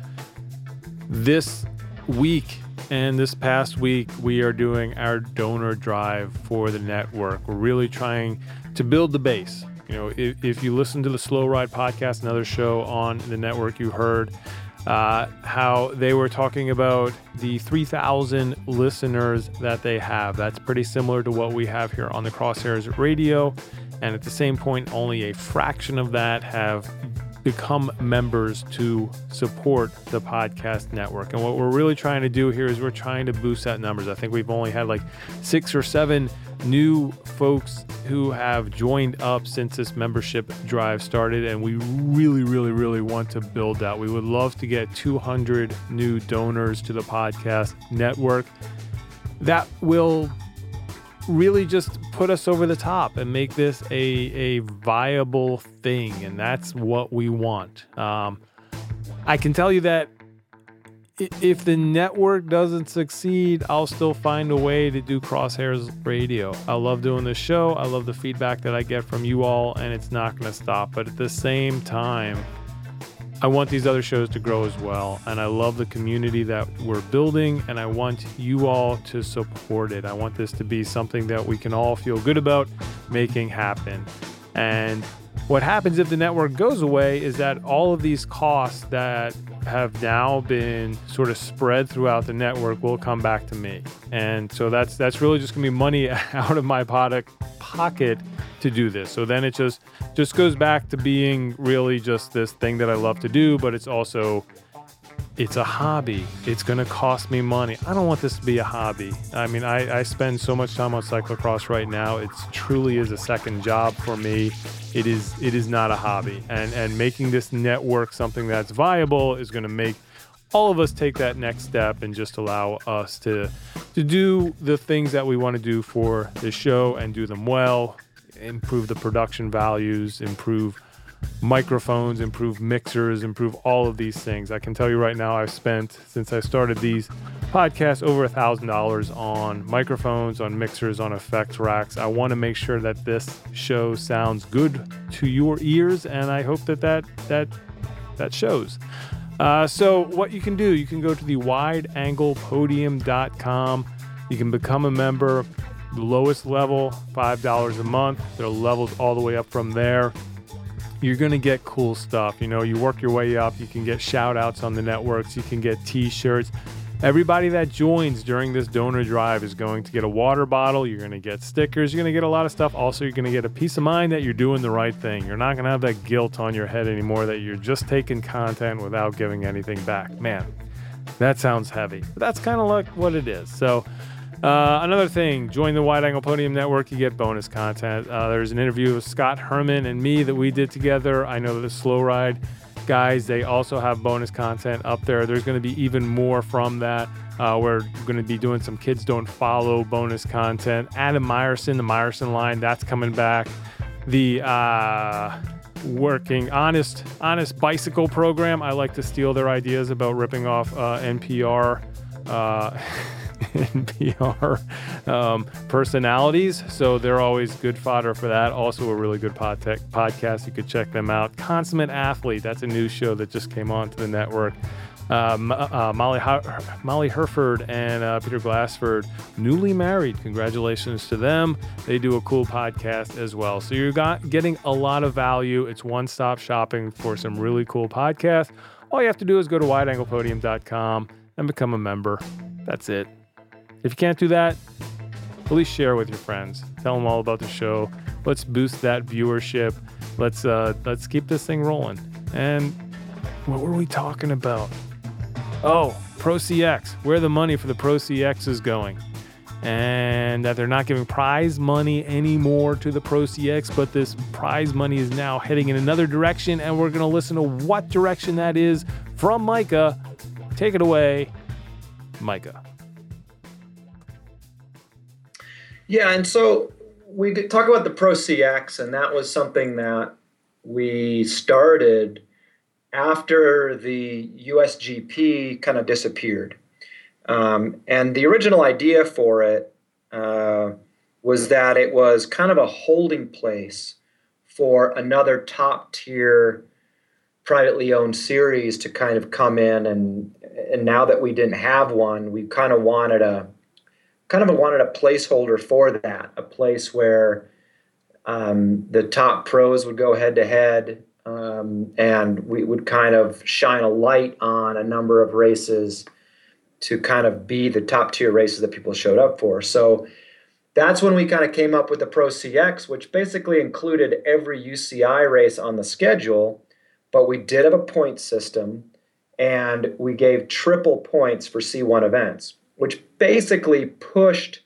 This week and this past week, we are doing our donor drive for the network. We're really trying to build the base You know, if, if you listen to the Slow Ride podcast, another show on the network, you heard uh, how they were talking about the three thousand listeners that they have. That's pretty similar to what we have here on the Crosshairs Radio. And at the same point, only a fraction of that have become members to support the podcast network. And what we're really trying to do here is we're trying to boost that numbers. I think we've only had like six or seven new folks who have joined up since this membership drive started, and we really, really, really want to build that. We would love to get two hundred new donors to the podcast network. That will really just put us over the top and make this a, a viable thing, and that's what we want. Um, I can tell you that if the network doesn't succeed, I'll still find a way to do Crosshairs Radio. I love doing this show. I love the feedback that I get from you all, and it's not going to stop. But at the same time, I want these other shows to grow as well. And I love the community that we're building, and I want you all to support it. I want this to be something that we can all feel good about making happen. And what happens if the network goes away is that all of these costs that have now been sort of spread throughout the network will come back to me. And so that's that's really just gonna be money out of my product pocket to do this. So then it just just goes back to being really just this thing that I love to do, but it's also it's a hobby. It's going to cost me money. I don't want this to be a hobby. I mean, I, I spend so much time on cyclocross right now. It truly is a second job for me. It is it is not a hobby. And and making this network something that's viable is going to make all of us take that next step and just allow us to to do the things that we want to do for the show and do them well, improve the production values, improve microphones, improve mixers, improve all of these things. I can tell you right now, I've spent, since I started these podcasts, over a thousand dollars on microphones, on mixers, on effects racks. I want to make sure that this show sounds good to your ears, and I hope that that that, that shows. Uh, so what you can do, you can go to the wide angle podium dot com. You can become a member. The lowest level, five dollars a month. There are levels all the way up from there. You're going to get cool stuff. You know, you work your way up. You can get shout outs on the networks. You can get t-shirts. Everybody that joins during this donor drive is going to get a water bottle. You're going to get stickers. You're going to get a lot of stuff. Also, you're going to get a peace of mind that you're doing the right thing. You're not going to have that guilt on your head anymore that you're just taking content without giving anything back. Man, that sounds heavy. But that's kind of like what it is. So, Uh, another thing, join the Wide Angle Podium Network, you get bonus content. Uh, there's an interview with Scott Herman and me that we did together. I know the Slow Ride guys, they also have bonus content up there. There's going to be even more from that. Uh, we're going to be doing some Kids Don't Follow bonus content. Adam Meyerson, the Meyerson line, that's coming back. The uh, working honest, honest bicycle program, I like to steal their ideas about ripping off uh, N P R. Uh, N P R um, personalities, so they're always good fodder for that. Also a really good pod tech podcast. You could check them out. Consummate Athlete, that's a new show that just came onto the network. Um, uh, Molly Her- Molly Herford and uh, Peter Glassford, newly married. Congratulations to them. They do a cool podcast as well. So you're got, getting a lot of value. It's one-stop shopping for some really cool podcasts. All you have to do is go to wide angle podium dot com and become a member. That's it. If you can't do that, at least share with your friends. Tell them all about the show. Let's boost that viewership. Let's uh, let's keep this thing rolling. And what were we talking about? Oh, Pro C X. Where the money for the Pro C X is going. And that they're not giving prize money anymore to the Pro C X, but this prize money is now heading in another direction, and we're going to listen to what direction that is from Micah. Take it away, Micah. Yeah, and so we could talk about the Pro C X, and that was something that we started after the U S G P kind of disappeared. Um, and the original idea for it uh, was that it was kind of a holding place for another top-tier privately owned series to kind of come in, and and now that we didn't have one, we kind of wanted a kind of wanted a placeholder for that, a place where Um, the top pros would go head to head, um, and we would kind of shine a light on a number of races to kind of be the top tier races that people showed up for. So that's when we kind of came up with the Pro C X, which basically included every U C I race on the schedule, but we did have a point system, and we gave triple points for C one events, which basically pushed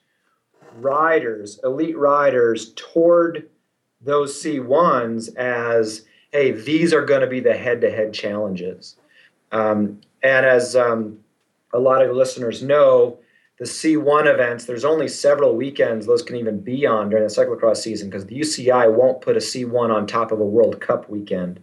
riders, elite riders, toward those C ones as, hey, these are going to be the head-to-head challenges. Um, and as um, a lot of listeners know, the C one events, there's only several weekends those can even be on during the cyclocross season, because the U C I won't put a C one on top of a World Cup weekend.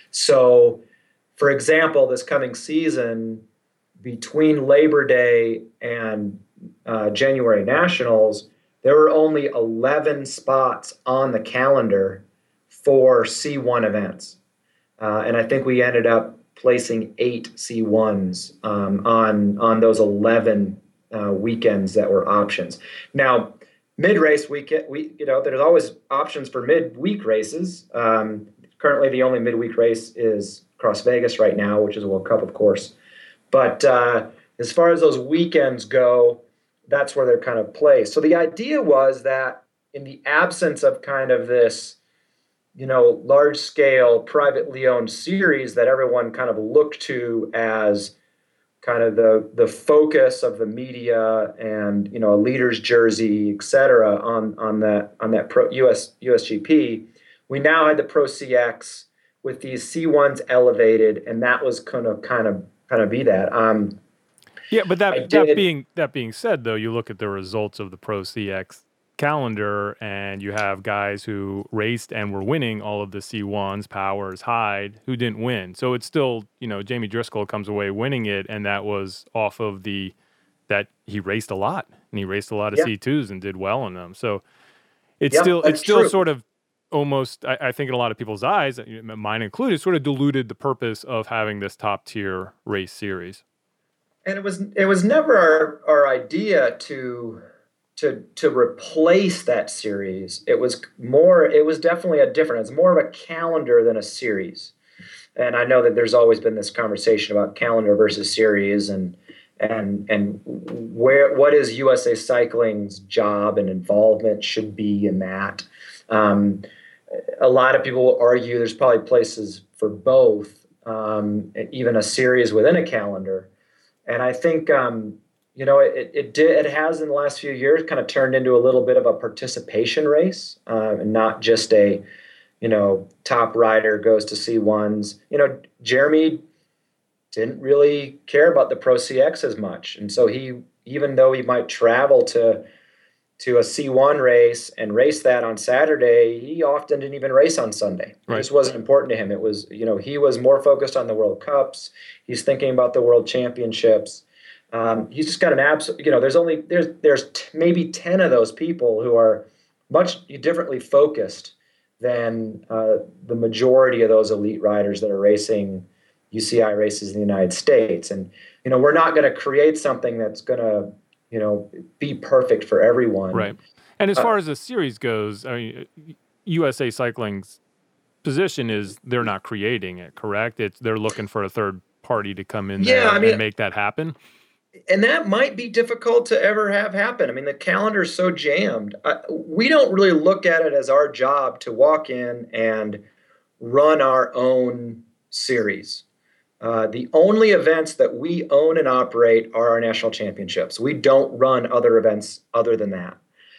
So, for example, this coming season, between Labor Day and uh, January Nationals, there were only eleven spots on the calendar for C one events. Uh, and I think we ended up placing eight C ones um, on, on those eleven uh, weekends that were options. Now, mid-race weekend, we, you know, there's always options for mid-week races. Um, currently, the only midweek race is Cross Vegas right now, which is a World Cup, of course. But uh, as far as those weekends go, that's where they're kind of placed. So the idea was that in the absence of kind of this, you know, large-scale, privately owned series that everyone kind of looked to as kind of the the focus of the media and, you know, a leader's jersey, et cetera, on on that on that pro U S U S G P, we now had the Pro C X with these C ones elevated, and that was kind of kind of kind of be that. Um, yeah, but that that being that being said, though, you look at the results of the Pro C X calendar, and you have guys who raced and were winning all of the C ones, Powers, Hyde, who didn't win. So it's still, you know, Jamie Driscoll comes away winning it, and that was off of the that he raced a lot, and he raced a lot of yeah. C twos and did well in them. So it's yeah, still it's still true. sort of almost, I, I think in a lot of people's eyes, mine included, sort of diluted the purpose of having this top tier race series. And it was it was never our, our idea to to to replace that series. It was more, it was definitely a different, it's more of a calendar than a series. And I know that there's always been this conversation about calendar versus series, and and and where what is U S A Cycling's job and involvement should be in that. Um, a lot of people will argue there's probably places for both, um, even a series within a calendar. And I think um, you know, it it did it has in the last few years kind of turned into a little bit of a participation race, uh, and not just a, you know, top rider goes to C ones. You know, Jeremy didn't really care about the Pro C X as much, and so he, even though he might travel to to a C one race and race that on Saturday, he often didn't even race on Sunday. Right. It just wasn't important to him. It was, you know, he was more focused on the World Cups. He's thinking about the World Championships. Um, he's just got an absolute, you know, there's only, there's, there's t- maybe ten of those people who are much differently focused than uh, the majority of those elite riders that are racing U C I races in the United States. And, you know, we're not going to create something that's going to, you know, be perfect for everyone. Right. And as far uh, as the series goes, I mean, U S A Cycling's position is they're not creating it, correct? It's they're looking for a third party to come in yeah, there I mean, and make that happen. And that might be difficult to ever have happen. I mean, the calendar is so jammed. Uh, we don't really look at it as our job to walk in and run our own series. Uh, the only events that we own and operate are our national championships. We don't run other events other than that.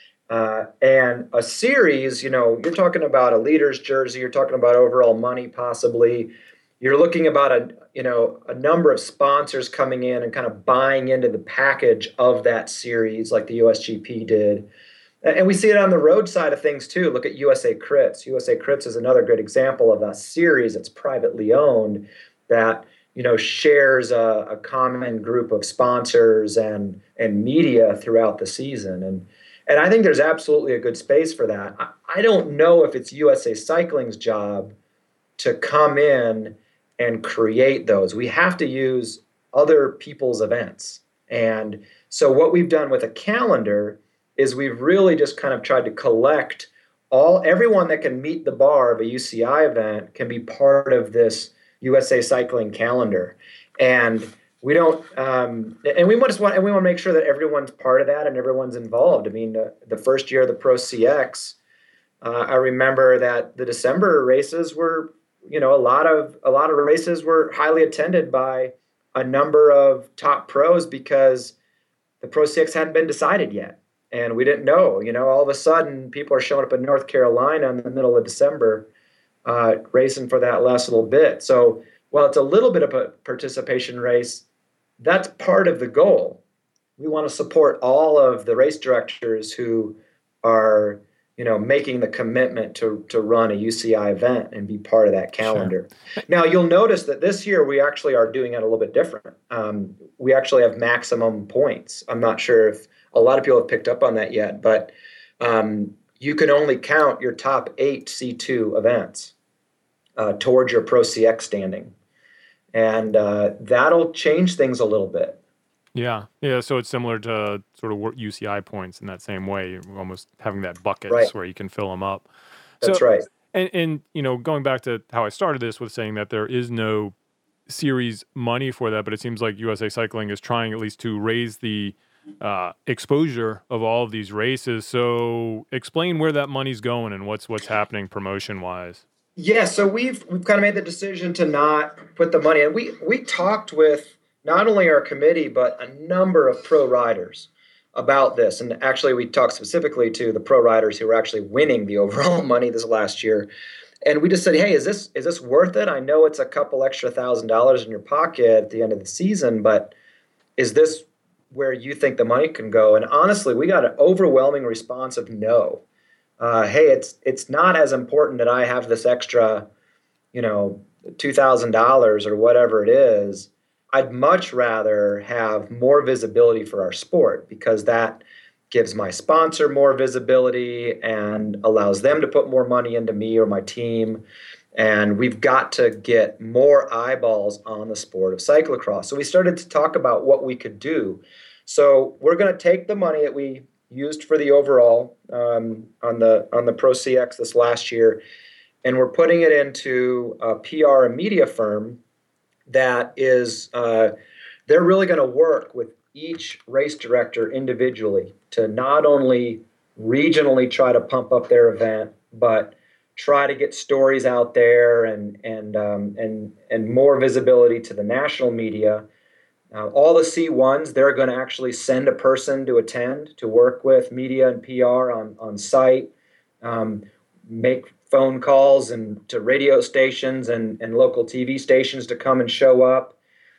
Uh, and a series, you know, you're talking about a leader's jersey, you're talking about overall money possibly. You're looking about a, you know, a number of sponsors coming in and kind of buying into the package of that series like the U S G P did. And we see it on the road side of things too. Look at U S A Crits. U S A Crits is another good example of a series that's privately owned that, you know, shares a, a common group of sponsors and and media throughout the season. And and I think there's absolutely a good space for that. I, I don't know if it's U S A Cycling's job to come in and create those. We have to use other people's events. And so what we've done with a calendar is we've really just kind of tried to collect all everyone that can meet the bar of a U C I event can be part of this U S A Cycling calendar. And we don't, um, and we just want, and we want to make sure that everyone's part of that and everyone's involved. I mean, uh, the first year of the Pro C X, uh, I remember that the December races were, you know, a lot of a lot of races were highly attended by a number of top pros because the Pro C X hadn't been decided yet, and we didn't know. You know, all of a sudden, people are showing up in North Carolina in the middle of December, uh, racing for that last little bit. So while it's a little bit of a participation race, that's part of the goal. We want to support all of the race directors who are, you know, making the commitment to to run a U C I event and be part of that calendar. Sure. Now, you'll notice that this year we actually are doing it a little bit different. Um, we actually have maximum points. I'm not sure if a lot of people have picked up on that yet, but um, you can only count your top eight C two events uh, towards your Pro C X standing. And uh, that'll change things a little bit. Yeah, yeah. So it's similar to sort of U C I points in that same way. You're almost having that buckets right. where you can fill them up. That's so, right. And and you know, going back to how I started this with saying that there is no series money for that, but it seems like U S A Cycling is trying at least to raise the uh, exposure of all of these races. So explain where that money's going and what's what's happening promotion wise. Yeah, so we've we've kind of made the decision to not put the money in. We we talked with not only our committee but a number of pro riders about this, and actually we talked specifically to the pro riders who were actually winning the overall money this last year. And we just said, hey, is this is this worth it? I know it's a couple extra thousand dollars in your pocket at the end of the season, but is this where you think the money can go? And honestly, we got an overwhelming response of no. Uh, hey, it's it's not as important that I have this extra, you know, two thousand dollars or whatever it is. I'd much rather have more visibility for our sport because that gives my sponsor more visibility and allows them to put more money into me or my team. And we've got to get more eyeballs on the sport of cyclocross. So we started to talk about what we could do. So we're going to take the money that we used for the overall um, on the on the Pro C X this last year, and we're putting it into a P R and media firm that is uh, they're really going to work with each race director individually to not only regionally try to pump up their event, but try to get stories out there and and um, and and more visibility to the national media. Uh, all the C ones, they're going to actually send a person to attend, to work with media and P R on, on site, um, make phone calls and to radio stations and, and local T V stations to come and show up,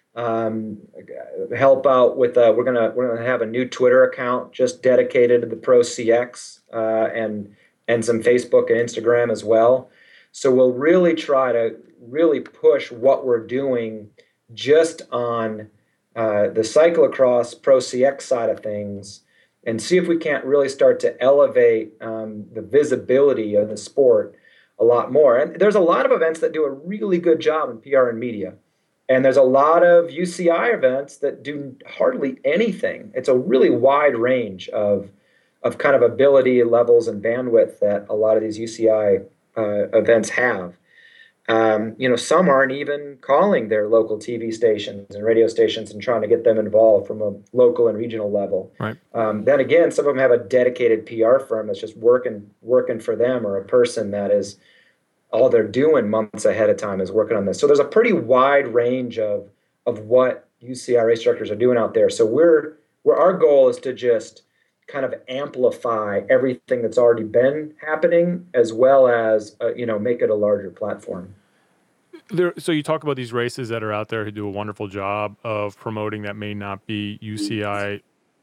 um, help out with, uh, we're going to we're gonna have a new Twitter account just dedicated to the Pro C X uh, and, and some Facebook and Instagram as well. So we'll really try to really push what we're doing just on Uh, the cyclocross Pro C X side of things and see if we can't really start to elevate um, the visibility of the sport a lot more. And there's a lot of events that do a really good job in P R and media. And there's a lot of U C I events that do hardly anything. It's a really wide range of, of kind of ability levels and bandwidth that a lot of these U C I uh, events have. Um, you know, some aren't even calling their local T V stations and radio stations and trying to get them involved from a local and regional level. Right. Um, then again, some of them have a dedicated P R firm that's just working working for them, or a person that is all they're doing months ahead of time is working on this. So there's a pretty wide range of of what U C I race directors are doing out there. So we're we're our goal is to just kind of amplify everything that's already been happening, as well as uh, you know, make it a larger platform. There, so you talk about these races that are out there who do a wonderful job of promoting that may not be U C I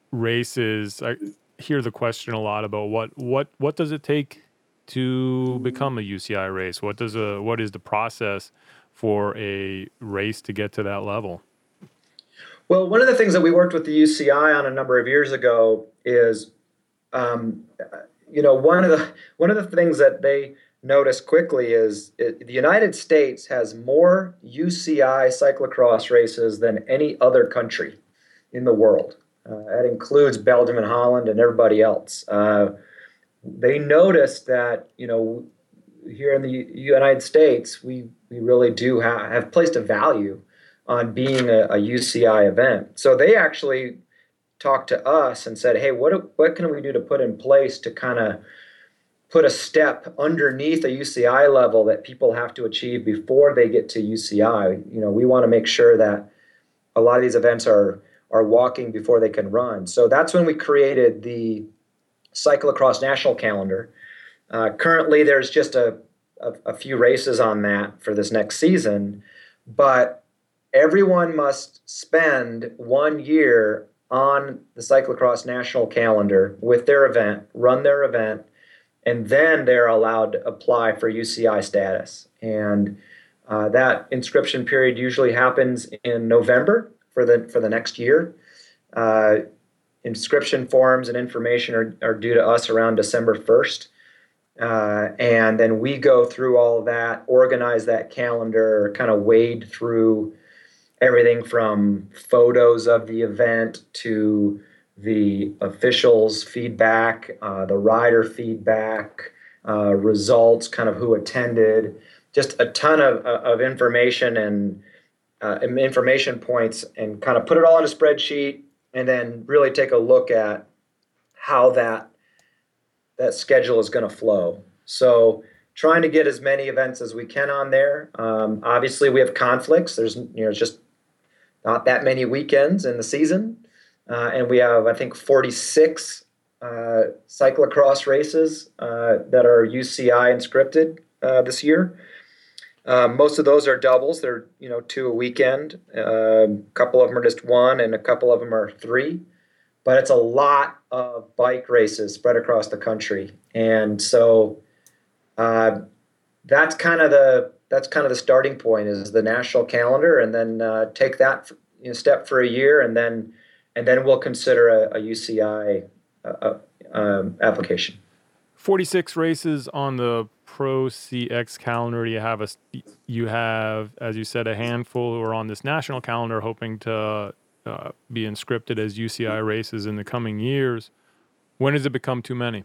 races. I hear the question a lot about what what what does it take to become a U C I race? What does a what is the process for a race to get to that level? Well, one of the things that we worked with the U C I on a number of years ago is, um, you know, one of the one of the things that they noticed quickly is it, the United States has more U C I cyclocross races than any other country in the world. Uh, that includes Belgium and Holland and everybody else. Uh, they noticed that, you know, here in the United States, we, we really do have, have placed a value on being a, a U C I event. So they actually talked to us and said, hey, what, what can we do to put in place to kind of put a step underneath a U C I level that people have to achieve before they get to U C I? You know, we want to make sure that a lot of these events are are walking before they can run. So that's when we created the Cyclocross National Calendar. Uh, currently, there's just a, a, a few races on that for this next season, but everyone must spend one year on the Cyclocross National Calendar with their event, run their event, and then they're allowed to apply for U C I status. And uh, that inscription period usually happens in November for the for the next year. Uh, inscription forms and information are, are due to us around December first. Uh, and then we go through all of that, organize that calendar, kind of wade through everything from photos of the event to the officials' feedback, uh, the rider feedback, uh, results, kind of who attended, just a ton of, of information and uh, information points, and kind of put it all in a spreadsheet, and then really take a look at how that that schedule is going to flow. So trying to get as many events as we can on there. Um, obviously, we have conflicts. There's you know just not that many weekends in the season. Uh, and we have, I think, forty-six uh, cyclocross races uh, that are U C I inscripted uh, this year. Uh, most of those are doubles. They're, you know, two a weekend. Uh, a couple of them are just one, and a couple of them are three. But it's a lot of bike races spread across the country, and so uh, that's kind of the that's kind of the starting point is the national calendar, and then uh, take that you know, step for a year, and then. And then we'll consider a, a U C I uh, um, application. forty-six races on the Pro C X calendar. You have a, you have, as you said, a handful who are on this national calendar, hoping to uh, be inscripted as U C I races in the coming years. When does it become too many?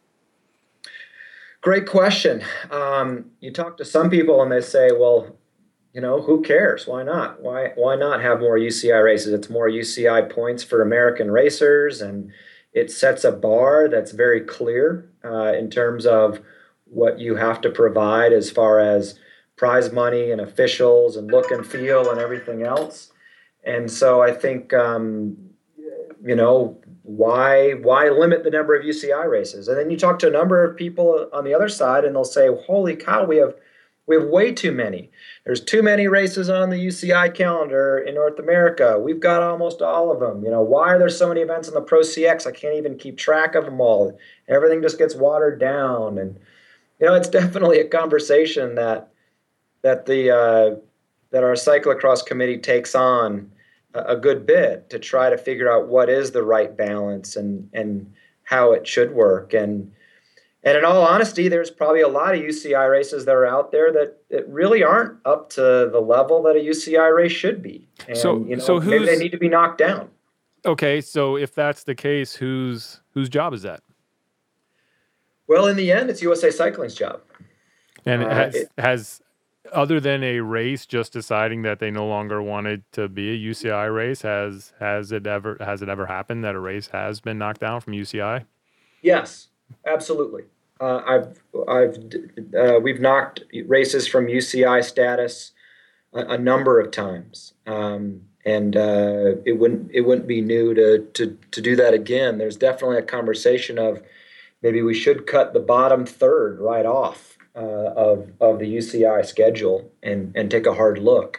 Great question. Um, you talk to some people and they say, well, you know, who cares? Why not? Why why not have more U C I races? It's more U C I points for American racers, and it sets a bar that's very clear uh, in terms of what you have to provide as far as prize money and officials and look and feel and everything else. And so I think, um, you know, why why limit the number of U C I races? And then you talk to a number of people on the other side, and they'll say, holy cow, we have We have way too many. There's too many races on the U C I calendar in North America. We've got almost all of them. You know, why are there so many events in the Pro C X? I can't even keep track of them all. Everything just gets watered down. And, you know, it's definitely a conversation that that the uh, that our cyclocross committee takes on a, a good bit to try to figure out what is the right balance and and how it should work. And And in all honesty, there's probably a lot of U C I races that are out there that, that really aren't up to the level that a U C I race should be. And, so, you know, so maybe they need to be knocked down. Okay, so if that's the case, whose whose job is that? Well, in the end, it's U S A Cycling's job. And it uh, has it, has other than a race just deciding that they no longer wanted to be a U C I race, has has it ever has it ever happened that a race has been knocked down from U C I? Yes. Absolutely. Uh, I've, I've, uh, we've knocked races from U C I status a, a number of times, um, and uh, it wouldn't, it wouldn't be new to, to, to do that again. There's definitely a conversation of maybe we should cut the bottom third right off uh, of of the U C I schedule and and take a hard look.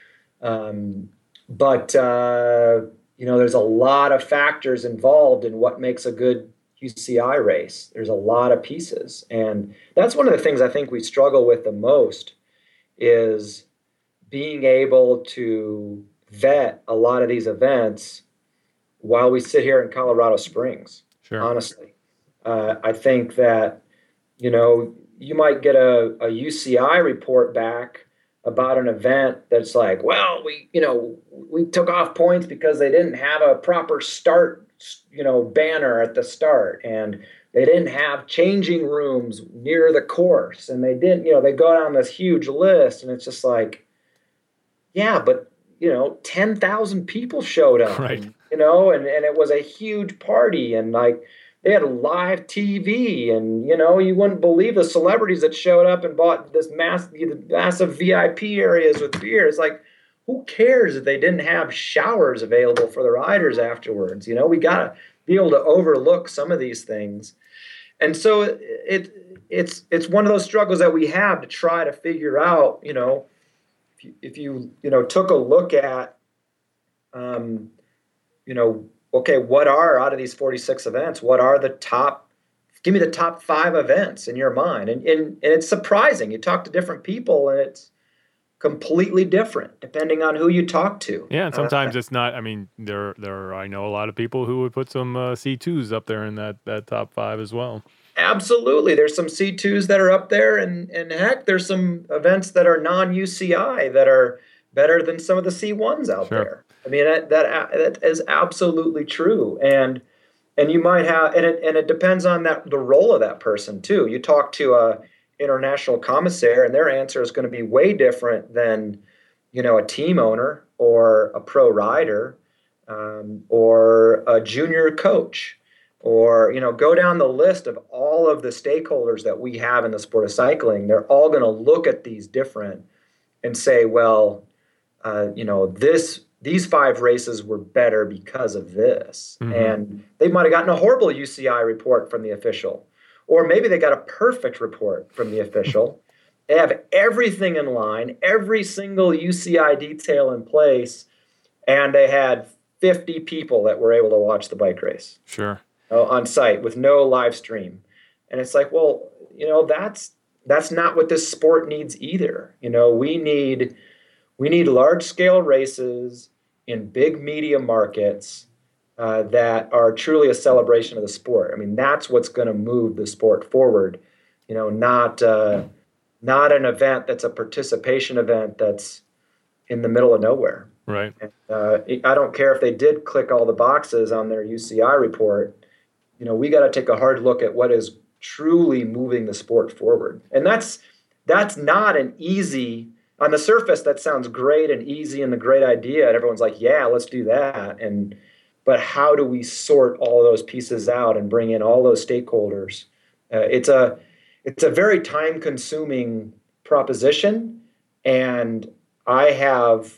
Um, but uh, you know, there's a lot of factors involved in what makes a good U C I race. There's a lot of pieces. And that's one of the things I think we struggle with the most is being able to vet a lot of these events while we sit here in Colorado Springs. Sure. Honestly. Uh, I think that, you know, you might get a, a U C I report back about an event that's like, well, we, you know, we took off points because they didn't have a proper start, you know, banner at the start, and they didn't have changing rooms near the course, and they didn't, you know, they go down this huge list, and it's just like, yeah, but you know, ten thousand people showed up, Right. and, you know, and, and it was a huge party, and like they had live T V, and you know, you wouldn't believe the celebrities that showed up and bought this mass, massive V I P areas with beer. It's like, who cares if they didn't have showers available for the riders afterwards? You know, we gotta be able to overlook some of these things, and so it, it it's it's one of those struggles that we have to try to figure out, you know. If you, if you, you know, took a look at, um, you know, okay, what are out of these forty-six events, what are the top, give me the top five events in your mind. And, and, and it's surprising. You talk to different people and it's completely different depending on who you talk to. Yeah, and sometimes uh, it's not. I mean, there, there. I know a lot of people who would put some uh, C twos up there in that, that top five as well. Absolutely. There's some C twos that are up there, and, and heck, there's some events that are non-U C I that are better than some of the C ones out Sure. there. I mean, that, that that is absolutely true. And and you might have, and it and it depends on that the role of that person too. You talk to a international commissaire, and their answer is going to be way different than, you know, a team owner or a pro rider, um, or a junior coach. Or, you know, go down the list of all of the stakeholders that we have in the sport of cycling. They're all going to look at these different and say, well, uh, you know, this these five races were better because of this. Mm-hmm. And they might have gotten a horrible U C I report from the official. Or maybe they got a perfect report from the official. They have everything in line, every single U C I detail in place, and they had fifty people that were able to watch the bike race. Sure. On site with no live stream. And it's like, well, you know, that's that's not what this sport needs either. You know, we need we need large scale races in big media markets uh, that are truly a celebration of the sport. I mean, that's what's going to move the sport forward. You know, not uh, not an event that's a participation event that's in the middle of nowhere. Right. And, uh, I don't care if they did click all the boxes on their U C I report. You know, we got to take a hard look at what is truly moving the sport forward. And that's that's not an easy, on the surface, that sounds great and easy and the great idea. And everyone's like, yeah, let's do that. And but how do we sort all those pieces out and bring in all those stakeholders? Uh, it's a it's a very time consuming proposition. And I have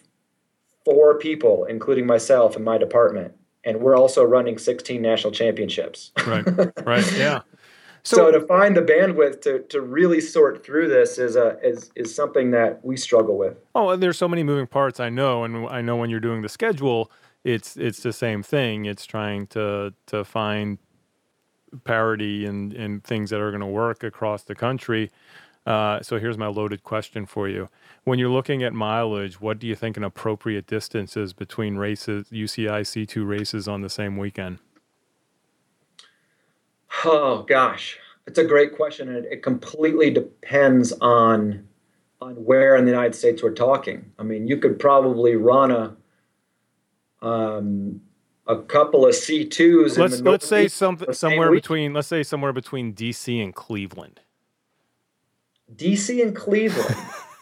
four people, including myself, in my department. And we're also running sixteen national championships. Right, right, yeah. So, so to find the bandwidth to to really sort through this is a is is something that we struggle with. Oh, and there's so many moving parts. I know, and I know when you're doing the schedule, it's it's the same thing. It's trying to to find parity and and things that are going to work across the country. Uh, so here's my loaded question for you. When you're looking at mileage, what do you think an appropriate distance is between races, U C I C two races on the same weekend? Oh, gosh. It's a great question. And it, it completely depends on on where in the United States we're talking. I mean, you could probably run a um, a couple of C twos. Let's in the let's say something somewhere between let's say somewhere between D C and Cleveland. D C and Cleveland.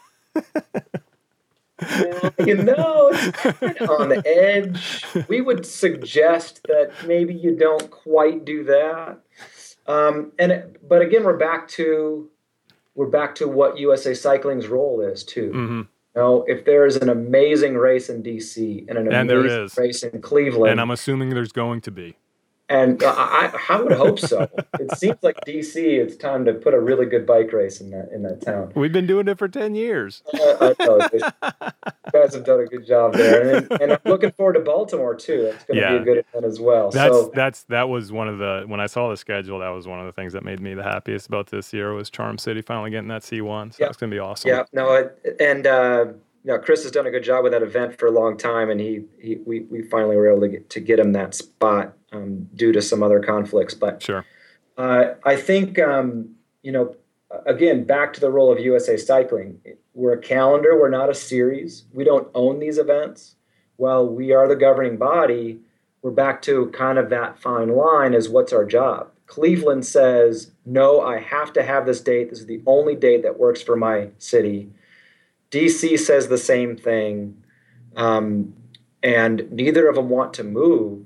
Well, you know, it's kind of on the edge. We would suggest that maybe you don't quite do that. Um, and it, but again, we're back to we're back to what U S A Cycling's role is too. Mm-hmm. You know, if there is an amazing race in D C and an and amazing race in Cleveland, and I'm assuming there's going to be. And I, I would hope so. It seems like D C, it's time to put a really good bike race in that in that town. We've been doing it for ten years. Uh, I know. You guys have done a good job there. And, and I'm looking forward to Baltimore, too. That's going to yeah. be a good event as well. That's, so, that's, that was one of the, when I saw the schedule, that was one of the things that made me the happiest about this year was Charm City finally getting that C one. So yeah. it's going to be awesome. Yeah, no, it, and, uh, you know, Chris has done a good job with that event for a long time, and he, he we, we finally were able to get, to get him that spot um, due to some other conflicts. But sure, uh, I think um, you know, again, back to the role of U S A Cycling. We're a calendar. We're not a series. We don't own these events. While we are the governing body, we're back to kind of that fine line: is what's our job? Cleveland says, no, I have to have this date. This is the only date that works for my city. D C says the same thing. Um, and neither of them want to move.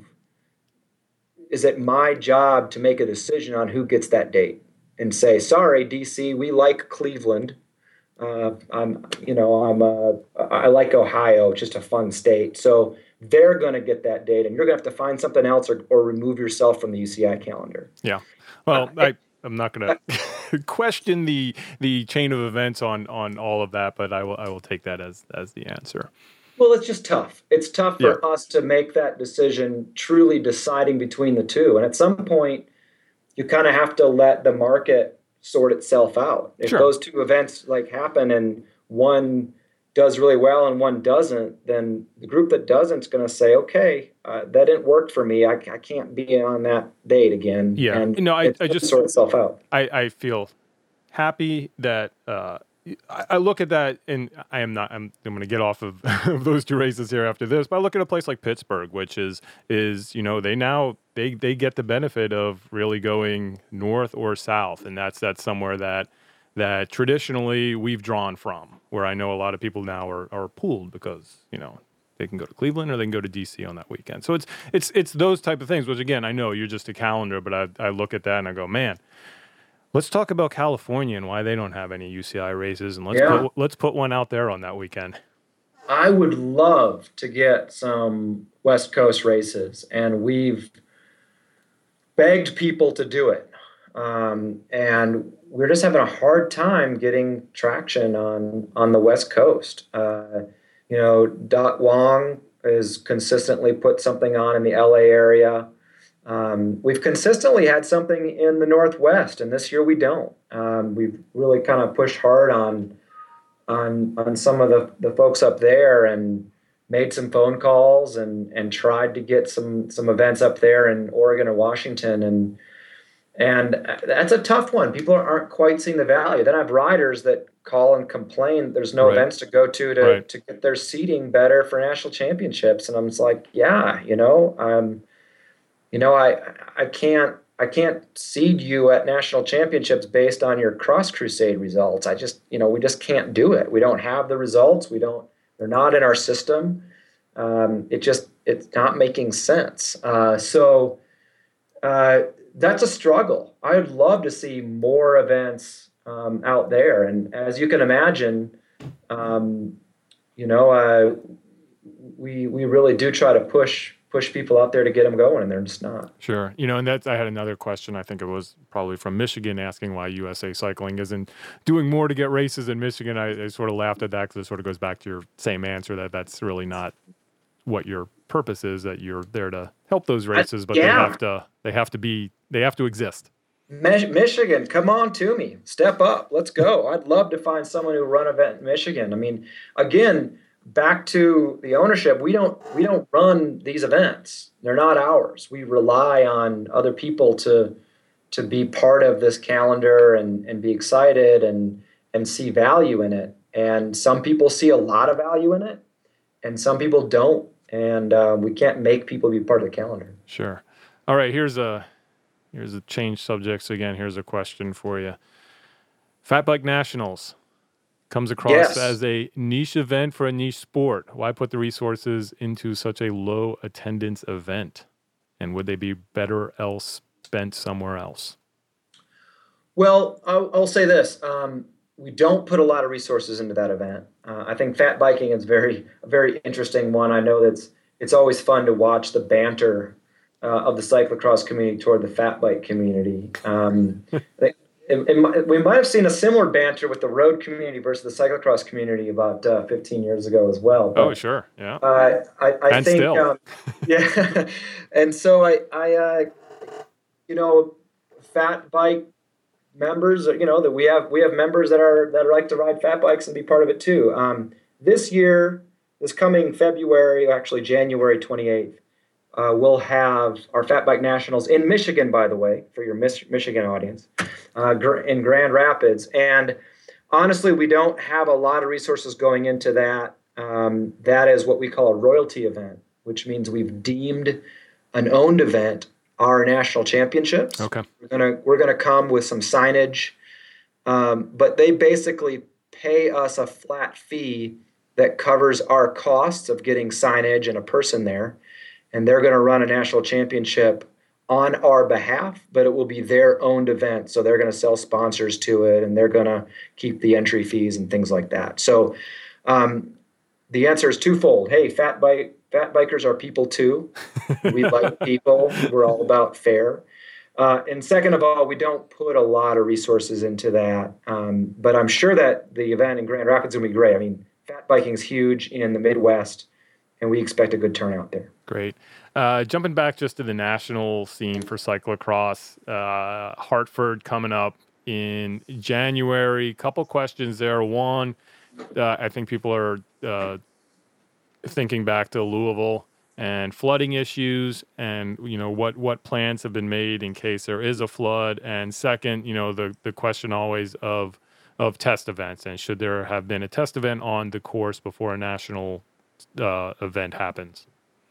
Is it my job to make a decision on who gets that date and say, sorry, D C, we like Cleveland. Uh, I'm, you know, I'm, uh, I like Ohio, it's just a fun state. So they're going to get that date, and you're going to have to find something else or, or remove yourself from the U C I calendar. Yeah. Well, uh, I, I'm not going to question the the chain of events on on all of that, but I will I will take that as as the answer. Well, it's just tough. It's tough for yeah. us to make that decision, truly deciding between the two. And at some point, you kind of have to let the market sort itself out. If sure. those two events like happen and one does really well and one doesn't, then the group that doesn't is going to say, okay, uh, that didn't work for me. I, I can't be on that date again. Yeah. And no, I, I just sort itself out. I, I feel happy that uh, I, I look at that, and I am not. I'm, I'm going to get off of, of those two races here after this. But I look at a place like Pittsburgh, which is is you know they now they they get the benefit of really going north or south, and that's that's somewhere that that traditionally we've drawn from. Where I know a lot of people now are are pooled because you know they can go to Cleveland or they can go to D C on that weekend. So it's it's it's those type of things. Which again, I know you're just a calendar, but I I look at that and I go, man. Let's talk about California and why they don't have any U C I races, and let's yeah. put, let's put one out there on that weekend. I would love to get some West Coast races, and we've begged people to do it, um, and we're just having a hard time getting traction on on the West Coast. Uh, you know, Dot Wong has consistently put something on in the L A area. Um, we've consistently had something in the Northwest, and this year we don't. Um, we've really kind of pushed hard on on on some of the, the folks up there and made some phone calls and and tried to get some some events up there in Oregon or Washington, and and that's a tough one. People aren't quite seeing the value. Then I have riders that call and complain there's no right. events to go to to, right. to get their seating better for national championships, and I'm just like, yeah, you know, um. You know, I I can't I can't seed you at national championships based on your Cross Crusade results. I just you know we just can't do it. We don't have the results. We don't. They're not in our system. Um, it just it's not making sense. Uh, so uh, that's a struggle. I'd love to see more events um, out there, and as you can imagine, um, you know, uh, we we really do try to push. push people out there to get them going, and they're just not. Sure. You know, and that's, I had another question, I think it was probably from Michigan, asking why U S A Cycling isn't doing more to get races in Michigan. I, I sort of laughed at that because it sort of goes back to your same answer that that's really not what your purpose is, that you're there to help those races, but I, yeah. they have to, they have to be, they have to exist. Michigan, come on to me. Step up. Let's go. I'd love to find someone who run an event in Michigan. I mean, again, back to the ownership, we don't we don't run these events. They're not ours. We rely on other people to to be part of this calendar and, and be excited and and see value in it. And some people see a lot of value in it, and some people don't. And uh, we can't make people be part of the calendar. Sure. All right. Here's a here's a change subjects again. Here's a question for you. Fat Bike Nationals comes across yes. as a niche event for a niche sport. Why put the resources into such a low attendance event? And would they be better else spent somewhere else? Well, I'll, I'll say this. Um, we don't put a lot of resources into that event. Uh, I think fat biking is very, a very interesting one. I know that's it's always fun to watch the banter uh, of the cyclocross community toward the fat bike community. Um, they, It, it, we might have seen a similar banter with the road community versus the cyclocross community about uh, fifteen years ago as well. But, oh, sure, yeah. Uh, I, I and think, still. Um, yeah, and so I, I, uh, you know, fat bike members, you know, that we have we have members that are that like to ride fat bikes and be part of it too. Um, this year, this coming February, actually January twenty-eighth. Uh, we'll have our Fat Bike Nationals in Michigan, by the way, for your Mich- Michigan audience, uh, gr- in Grand Rapids. And honestly, we don't have a lot of resources going into that. Um, that is what we call a royalty event, which means we've deemed an owned event our national championships. Okay. We're gonna we're gonna come with some signage, um, but they basically pay us a flat fee that covers our costs of getting signage and a person there, and they're going to run a national championship on our behalf, but it will be their owned event. So they're going to sell sponsors to it, and they're going to keep the entry fees and things like that. So um, the answer is twofold. Hey, fat bike, fat bikers are people too. We like people. We're all about fair. Uh, and second of all, we don't put a lot of resources into that. Um, but I'm sure that the event in Grand Rapids will be great. I mean, fat biking is huge in the Midwest, and we expect a good turnout there. Great. Uh, jumping back just to the national scene for cyclocross, uh, Hartford coming up in January. Couple questions there. One, uh, I think people are uh, thinking back to Louisville and flooding issues, and you know what what plans have been made in case there is a flood. And second, you know the the question always of of test events, and should there have been a test event on the course before a national uh, event happens?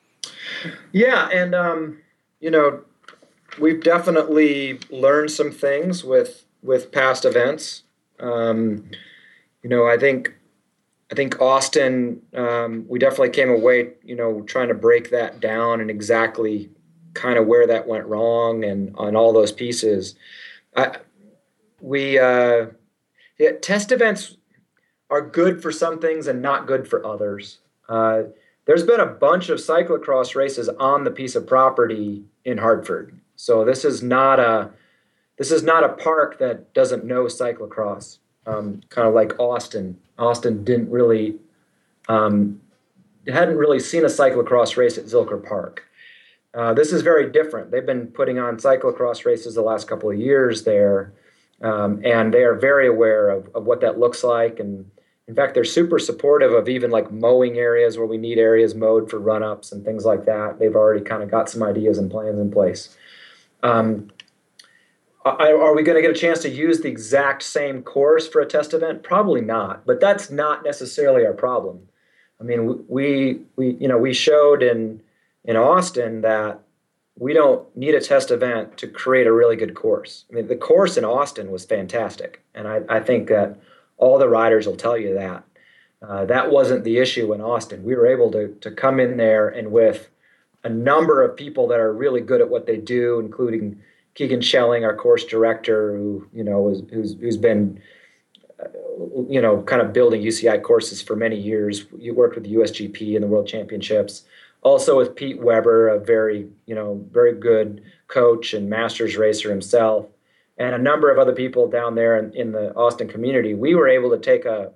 Yeah, and um, you know, we've definitely learned some things with with past events. Um, you know, I think I think Austin, um, we definitely came away, you know, trying to break that down and exactly kind of where that went wrong and on all those pieces. I, we uh, yeah, test events are good for some things and not good for others. Uh, there's been a bunch of cyclocross races on the piece of property in Hartford. So this is not a this is not a park that doesn't know cyclocross. Um, kind of like Austin. Austin didn't really um, hadn't really seen a cyclocross race at Zilker Park. Uh, this is very different. They've been putting on cyclocross races the last couple of years there, um, and they are very aware of, of what that looks like. And in fact, they're super supportive of even like mowing areas where we need areas mowed for run-ups and things like that. They've already kind of got some ideas and plans in place. Um, Are we going to get a chance to use the exact same course for a test event? Probably not, but that's not necessarily our problem. I mean, we we you know we showed in in Austin that we don't need a test event to create a really good course. I mean, the course in Austin was fantastic, and I, I think that all the riders will tell you that. Uh, that wasn't the issue in Austin. We were able to to come in there and with a number of people that are really good at what they do, including Keegan Schelling, our course director, who you know was who's who's been uh, you know kind of building U C I courses for many years. You worked with the U S G P and the World Championships. Also with Pete Weber, a very you know very good coach and masters racer himself, and a number of other people down there in, in the Austin community. We were able to take a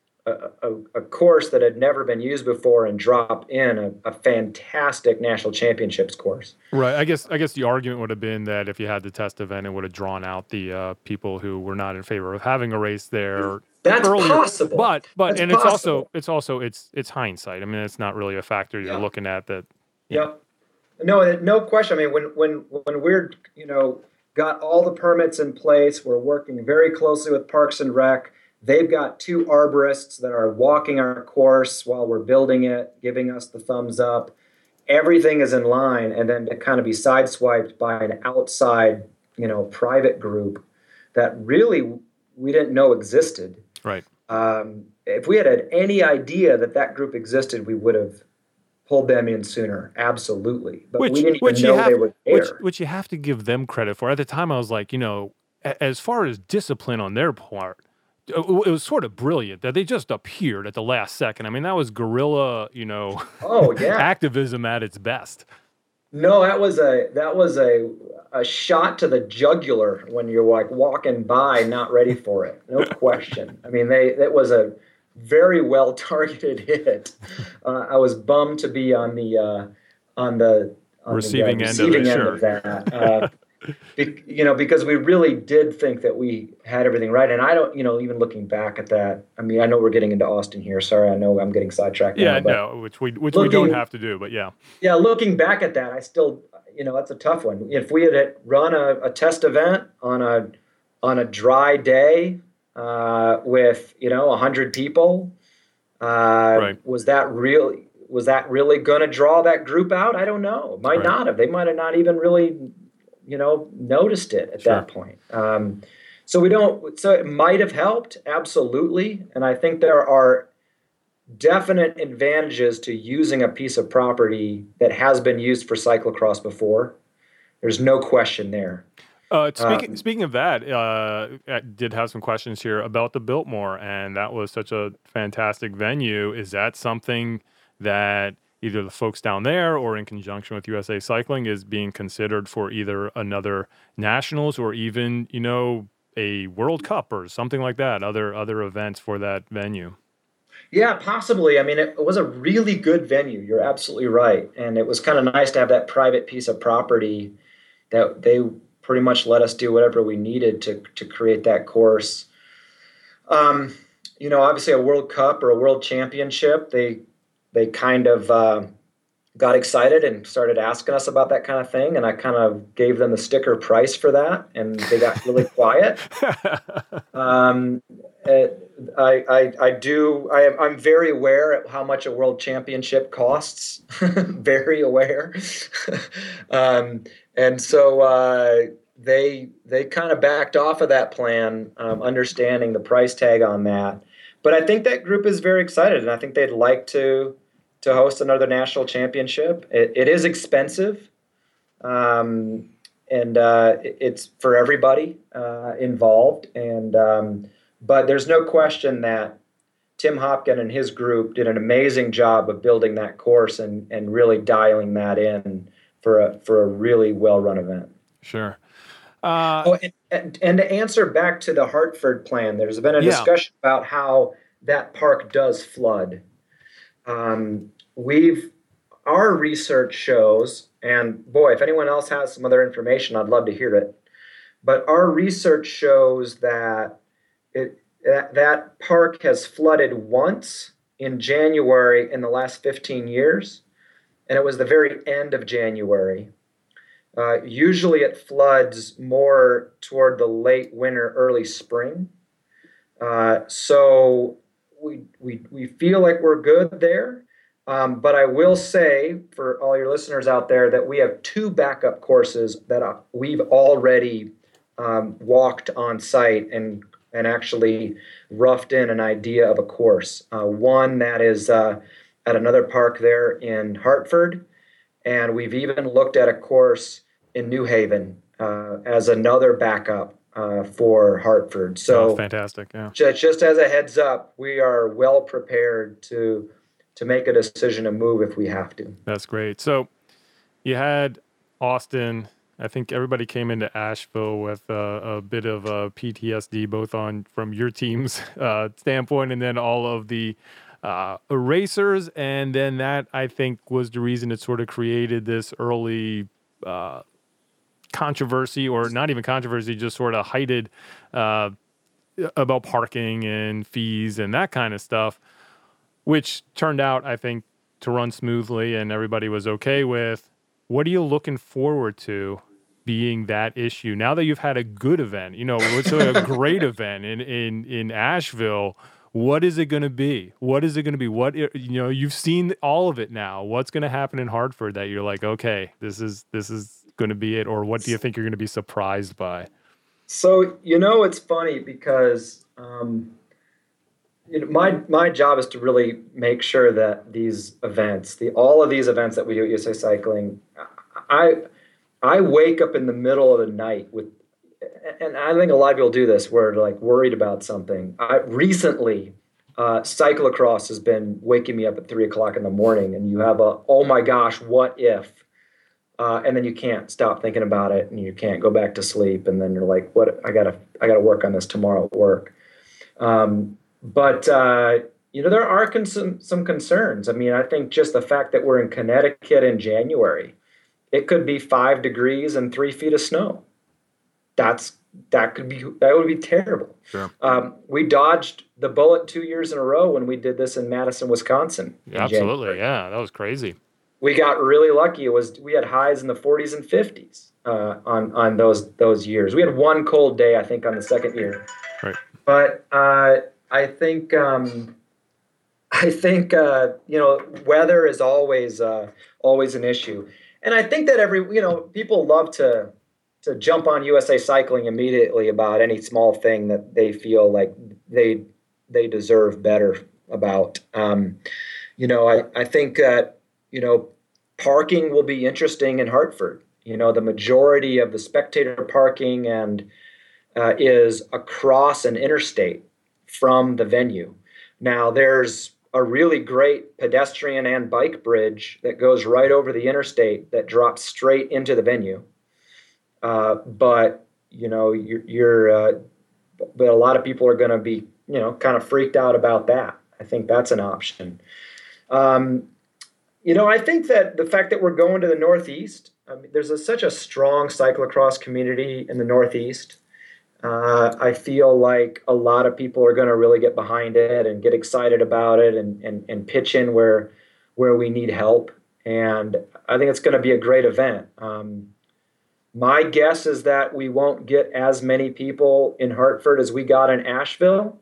a, a course that had never been used before and drop in a, a fantastic national championships course. Right. I guess I guess the argument would have been that if you had the test event, it would have drawn out the uh, people who were not in favor of having a race there. That's earlier. possible. But but That's and possible. it's also it's also it's it's hindsight. I mean, it's not really a factor you're yeah. looking at that. Yep. No, no question. I mean, when when when we're you know got all the permits in place, we're working very closely with Parks and Rec. They've got two arborists that are walking our course while we're building it, giving us the thumbs up. Everything is in line, and then to kind of be sideswiped by an outside, you know, private group that really we didn't know existed. Right. Um, if we had had any idea that that group existed, we would have pulled them in sooner. Absolutely. But which, we didn't which even know have, they were there. Which, which you have to give them credit for. At the time, I was like, you know, as far as discipline on their part, it was sort of brilliant that they just appeared at the last second. I mean, that was guerrilla, you know, oh, yeah. activism at its best. No, that was a that was a a shot to the jugular when you're like walking by, not ready for it. No question. I mean, they it was a very well targeted hit. Uh, I was bummed to be on the uh, on the on receiving, the, uh, end, receiving of, it, end sure. of that. Uh, Be, you know, because we really did think that we had everything right. And I don't, you know, even looking back at that, I mean, I know we're getting into Austin here. Sorry, I know I'm getting sidetracked. Yeah, now, but no, which we which looking, we don't have to do, but yeah. Yeah, looking back at that, I still, you know, that's a tough one. If we had run a, a test event on a on a dry day uh, with, you know, a hundred people, uh, right. was that really was that really going to draw that group out? I don't know. It might right. not have. They might have not even really you know, noticed it at Sure. that point. Um, so we don't. So it might have helped, absolutely. And I think there are definite advantages to using a piece of property that has been used for cyclocross before. There's no question there. Uh, speaking Um, speaking of that, uh, I did have some questions here about the Biltmore, and that was such a fantastic venue. Is that something that either the folks down there or in conjunction with U S A Cycling is being considered for either another nationals or even, you know, a World Cup or something like that, other other events for that venue? Yeah, possibly. I mean, it was a really good venue. You're absolutely right. And it was kind of nice to have that private piece of property that they pretty much let us do whatever we needed to, to create that course. Um, you know, obviously a World Cup or a World Championship, they they kind of uh, got excited and started asking us about that kind of thing. And I kind of gave them the sticker price for that, and they got really quiet. Um, it, I, I, I do. I am, I'm very aware of how much a world championship costs. Very aware, um, and so uh, they they kind of backed off of that plan, um, understanding the price tag on that. But I think that group is very excited, and I think they'd like to to host another national championship. It, it is expensive. Um, and uh, it's for everybody uh, involved. And um, but there's no question that Tim Hopkin and his group did an amazing job of building that course and and really dialing that in for a for a really well run event. Sure. Uh, oh, and, and, and to answer back to the Hartford plan, there's been a Yeah. discussion about how that park does flood. Um, we've our research shows, and boy, if anyone else has some other information, I'd love to hear it. But our research shows that it that, that park has flooded once in January in the last fifteen years, and it was the very end of January. Uh, usually it floods more toward the late winter, early spring. Uh, so we, we, we feel like we're good there. Um, but I will say for all your listeners out there that we have two backup courses that uh, we've already um, walked on site and and actually roughed in an idea of a course. Uh, one that is uh, at another park there in Hartford, and we've even looked at a course in New Haven uh, as another backup uh, for Hartford. So oh, fantastic. Yeah. just, just as a heads up, we are well prepared to to make a decision to move if we have to. That's great. So you had Austin. I think everybody came into Asheville with uh, a bit of uh, P T S D, both on from your team's uh, standpoint and then all of the uh, erasers. And then that, I think, was the reason it sort of created this early uh, controversy, or not even controversy, just sort of heighted uh, about parking and fees and that kind of stuff, which turned out, I think, to run smoothly and everybody was okay with. What are you looking forward to being that issue now that you've had a good event? You know, it's a great event in, in, in Asheville. What is it going to be? What is it going to be? What, you know, you've seen all of it now. What's going to happen in Hartford that you're like, okay, this is, this is going to be it? Or what do you think you're going to be surprised by? So, you know, it's funny because, um, you know, my my job is to really make sure that these events, the all of these events that we do at U S A Cycling, I I wake up in the middle of the night with, and I think a lot of people do this, where they're like worried about something. I recently, uh, cyclocross has been waking me up at three o'clock in the morning, and you have a oh my gosh, what if? Uh, and then you can't stop thinking about it, and you can't go back to sleep, and then you're like, what? I gotta I gotta work on this tomorrow at work. Um, But, uh, you know, there are con- some, some concerns. I mean, I think just the fact that we're in Connecticut in January, it could be five degrees and three feet of snow. That's that could be that would be terrible. Sure. Um, we dodged the bullet two years in a row when we did this in Madison, Wisconsin. Yeah, absolutely. Yeah, that was crazy. We got really lucky. It was we had highs in the forties and fifties uh, on on those those years. We had one cold day, I think, on the second year. Right. But uh, I think um, I think uh, you know, weather is always uh, always an issue, and I think that every you know people love to to jump on U S A Cycling immediately about any small thing that they feel like they they deserve better about. Um, you know, I, I think that, you know, parking will be interesting in Hartford. You know, the majority of the spectator parking and uh, is across an interstate from the venue. Now, there's a really great pedestrian and bike bridge that goes right over the interstate that drops straight into the venue. Uh, but, you know, you're, you're uh, but a lot of people are going to be, you know, kind of freaked out about that. I think that's an option. Um, you know, I think that the fact that we're going to the Northeast, I mean, there's a, such a strong cyclocross community in the Northeast. Uh, I feel like a lot of people are going to really get behind it and get excited about it and, and, and pitch in where where we need help. And I think it's going to be a great event. Um, my guess is that we won't get as many people in Hartford as we got in Asheville,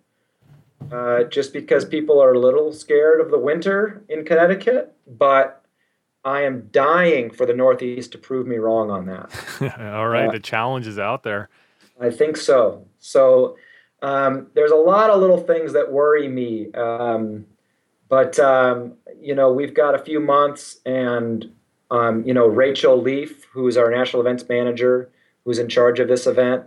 uh, just because people are a little scared of the winter in Connecticut. But I am dying for the Northeast to prove me wrong on that. All right, uh, the challenge is out there. I think so. So um, there's a lot of little things that worry me. Um, but, um, you know, we've got a few months and, um, you know, Rachel Leaf, who's our national events manager, who's in charge of this event,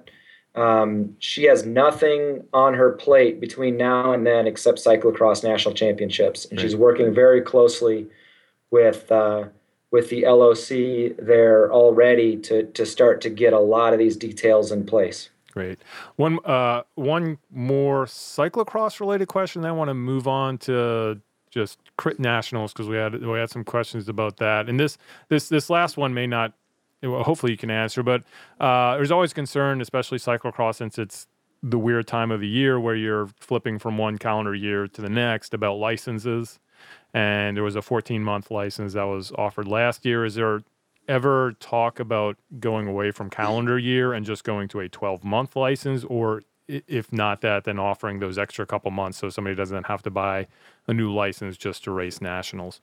um, she has nothing on her plate between now and then except cyclocross national championships. And she's working very closely with uh, with the L O C there already to to start to get a lot of these details in place. Great. One uh, one more cyclocross related question. Then I want to move on to just Crit Nationals because we had we had some questions about that. And this this this last one may not. Well, hopefully you can answer, but uh, there's always concern, especially cyclocross, since it's the weird time of the year where you're flipping from one calendar year to the next about licenses. And there was a fourteen-month license that was offered last year. Is there ever talk about going away from calendar year and just going to a twelve-month license? Or if not that, then offering those extra couple months so somebody doesn't have to buy a new license just to race nationals?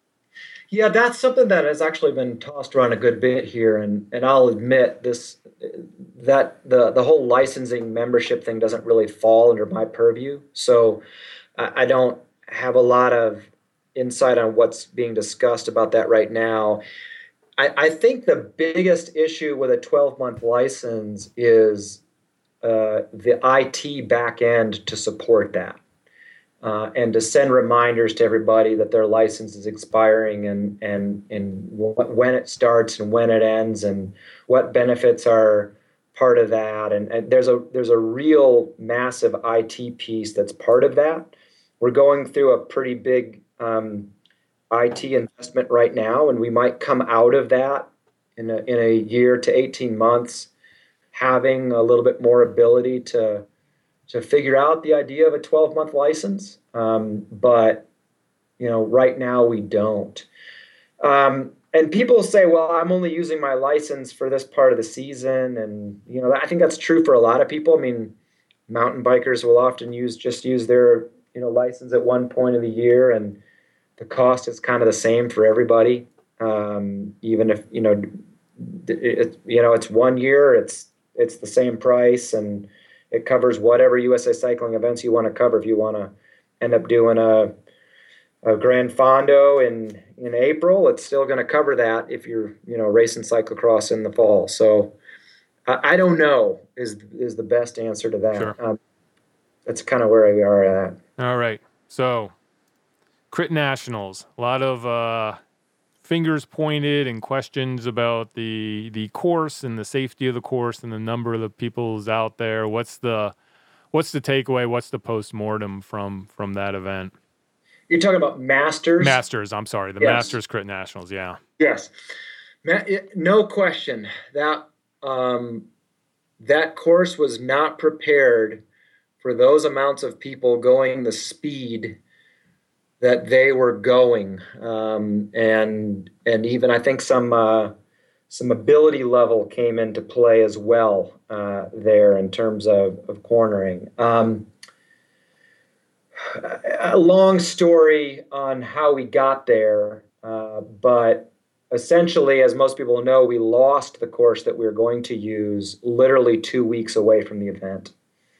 Yeah, that's something that has actually been tossed around a good bit here. And, and I'll admit this that the, the whole licensing membership thing doesn't really fall under my purview. So I, I don't have a lot of insight on what's being discussed about that right now. I, I think the biggest issue with a twelve-month license is uh, the I T back end to support that uh, and to send reminders to everybody that their license is expiring and and and w- when it starts and when it ends and what benefits are part of that. And, and there's a there's a real massive I T piece that's part of that. We're going through a pretty big um, I T investment right now, and we might come out of that in a, in a year to eighteen months, having a little bit more ability to to figure out the idea of a twelve-month license. Um, but, you know, right now we don't. Um, and people say, well, I'm only using my license for this part of the season. And, you know, I think that's true for a lot of people. I mean, mountain bikers will often use just use their, you know, license at one point of the year, and the cost is kind of the same for everybody. Um, even if, you know, it, you know, it's one year, it's, it's the same price, and it covers whatever U S A Cycling events you want to cover. If you want to end up doing a, a Grand Fondo in, in April, it's still going to cover that if you're, you know, racing cyclocross in the fall. So I, I don't know is, is the best answer to that. Sure. Um, that's kind of where we are at. All right. So Crit Nationals, a lot of uh, fingers pointed and questions about the the course and the safety of the course and the number of the people's out there. What's the what's the takeaway? What's the postmortem from from that event? You're talking about Masters? Masters, I'm sorry. The yes. Masters Crit Nationals, yeah. Yes. No question. That um, that course was not prepared for those amounts of people going the speed that they were going, um, and and even I think some uh, some ability level came into play as well uh, there in terms of, of cornering. Um, a long story on how we got there, uh, but essentially, as most people know, we lost the course that we were going to use literally two weeks away from the event,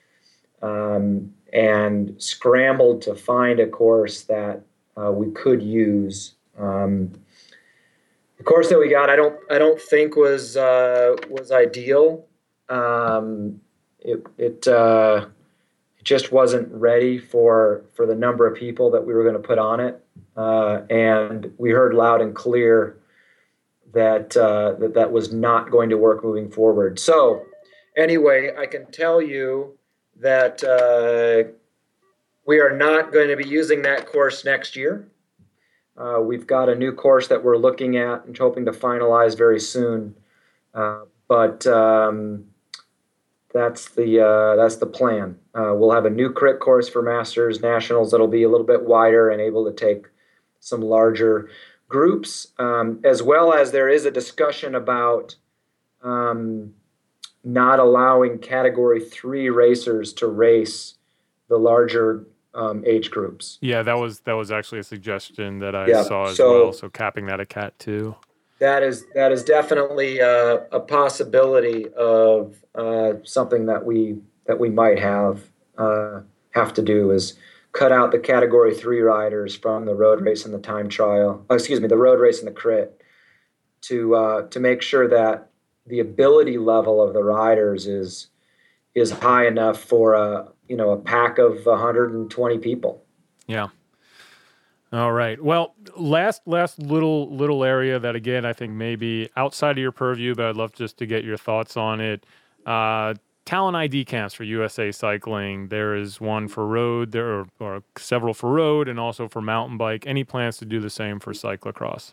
um, and scrambled to find a course that uh, we could use. Um, the course that we got, I don't, I don't think was uh, was ideal. Um, it it, uh, it just wasn't ready for for the number of people that we were going to put on it, uh, and we heard loud and clear that uh, that that was not going to work moving forward. So anyway, I can tell you that uh, we are not going to be using that course next year. Uh, we've got a new course that we're looking at and hoping to finalize very soon. Uh, but um, that's the uh, that's the plan. Uh, we'll have a new crit course for Masters Nationals that'll be a little bit wider and able to take some larger groups, um, as well as there is a discussion about um, not allowing Category Three racers to race the larger um, age groups. Yeah, that was that was actually a suggestion that I yeah, saw as so well. So capping that at Cat Two. That is that is definitely uh, a possibility of uh, something that we that we might have uh, have to do is cut out the Category Three riders from the road race and the time trial. Oh, excuse me, the road race and the crit to uh, to make sure that the ability level of the riders is is high enough for a you know a pack of one hundred twenty people. Yeah. All right. Well, last last little little area that again I think maybe outside of your purview, but I'd love just to get your thoughts on it. Uh, Talent I D camps for U S A Cycling. There is one for road, there are, are several for road, and also for mountain bike. Any plans to do the same for cyclocross?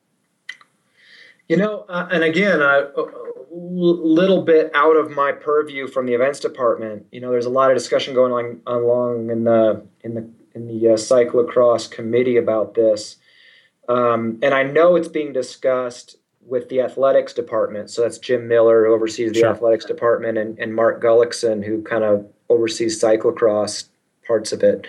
You know, uh, and again, a little bit out of my purview from the events department. You know, there's a lot of discussion going on along in the in the in the uh, cyclocross committee about this, um, and I know it's being discussed with the athletics department. So that's Jim Miller, who oversees the Sure. athletics department, and, and Mark Gullickson, who kind of oversees cyclocross parts of it.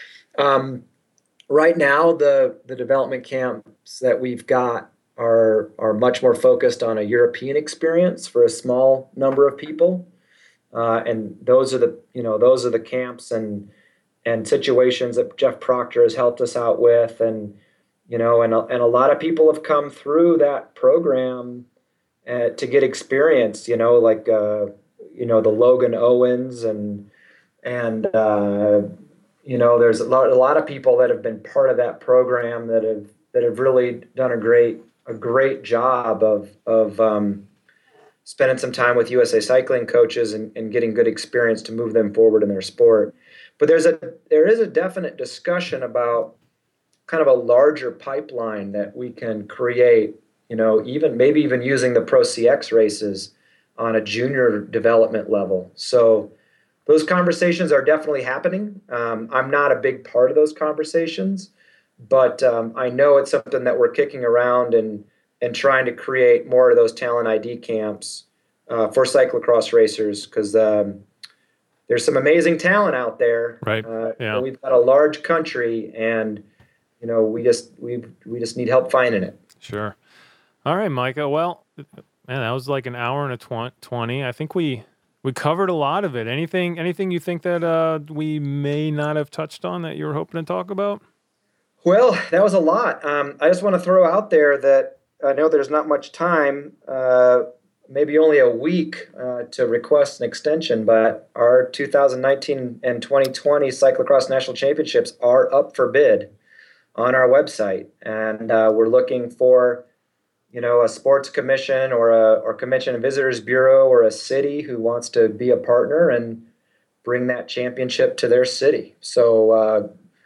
Um, right now, the the development camps that we've got are are much more focused on a European experience for a small number of people, uh, and those are the you know those are the camps and and situations that Jeff Proctor has helped us out with, and you know, and a, and a lot of people have come through that program uh, to get experience. You know, like uh, you know the Logan Owens and and uh, you know there's a lot a lot of people that have been part of that program that have that have really done a great a great job of of um, spending some time with U S A Cycling coaches and, and getting good experience to move them forward in their sport. But there's a there is a definite discussion about kind of a larger pipeline that we can create, you know, even maybe even using the Pro C X races on a junior development level. So those conversations are definitely happening. Um, I'm not a big part of those conversations, but um, I know it's something that we're kicking around and and trying to create more of those talent I D camps uh, for cyclocross racers, because um, there's some amazing talent out there. Right. Uh, Yeah. We've got a large country, and you know, we just we we just need help finding it. Sure. All right, Micah. Well, man, that was like an hour and a tw- twenty. I think we we covered a lot of it. Anything anything you think that uh, we may not have touched on that you were hoping to talk about? Well, that was a lot. Um, I just want to throw out there that I know there's not much time, uh, maybe only a week uh, to request an extension, but our two thousand nineteen and twenty twenty Cyclocross National Championships are up for bid on our website, and uh, we're looking for, you know, a sports commission or a or Convention and Visitors Bureau or a city who wants to be a partner and bring that championship to their city. So uh,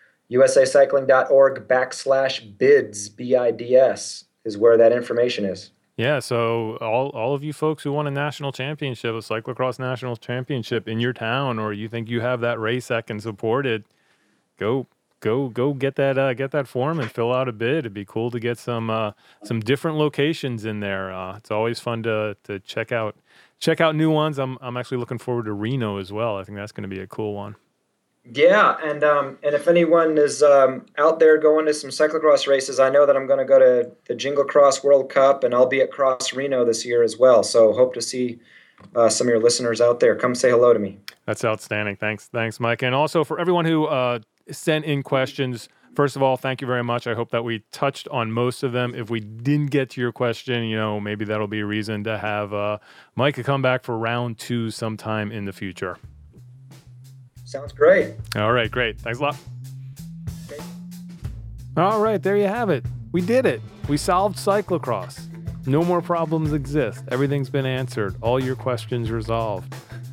usacycling.org backslash bids, B I D S, is where that information is. Yeah, so all all of you folks who want a national championship, a cyclocross national championship in your town, or you think you have that race that can support it, go go go get that uh, get that form and fill out a bid. It'd be cool to get some uh, some different locations in there. Uh, it's always fun to to check out check out new ones. I'm I'm actually looking forward to Reno as well. I think that's going to be a cool one. Yeah, and um, and if anyone is um, out there going to some cyclocross races, I know that I'm going to go to the Jingle Cross World Cup, and I'll be at Cross Reno this year as well. So hope to see uh, some of your listeners out there. Come say hello to me. That's outstanding. Thanks, thanks, Mike. And also for everyone who uh, sent in questions, first of all, thank you very much. I hope that we touched on most of them. If we didn't get to your question, you know, maybe that'll be a reason to have uh, Mike come back for round two sometime in the future. Sounds great. All right, great. Thanks a lot. Okay. All right, there you have it. We did it. We solved cyclocross. No more problems exist. Everything's been answered. All your questions resolved.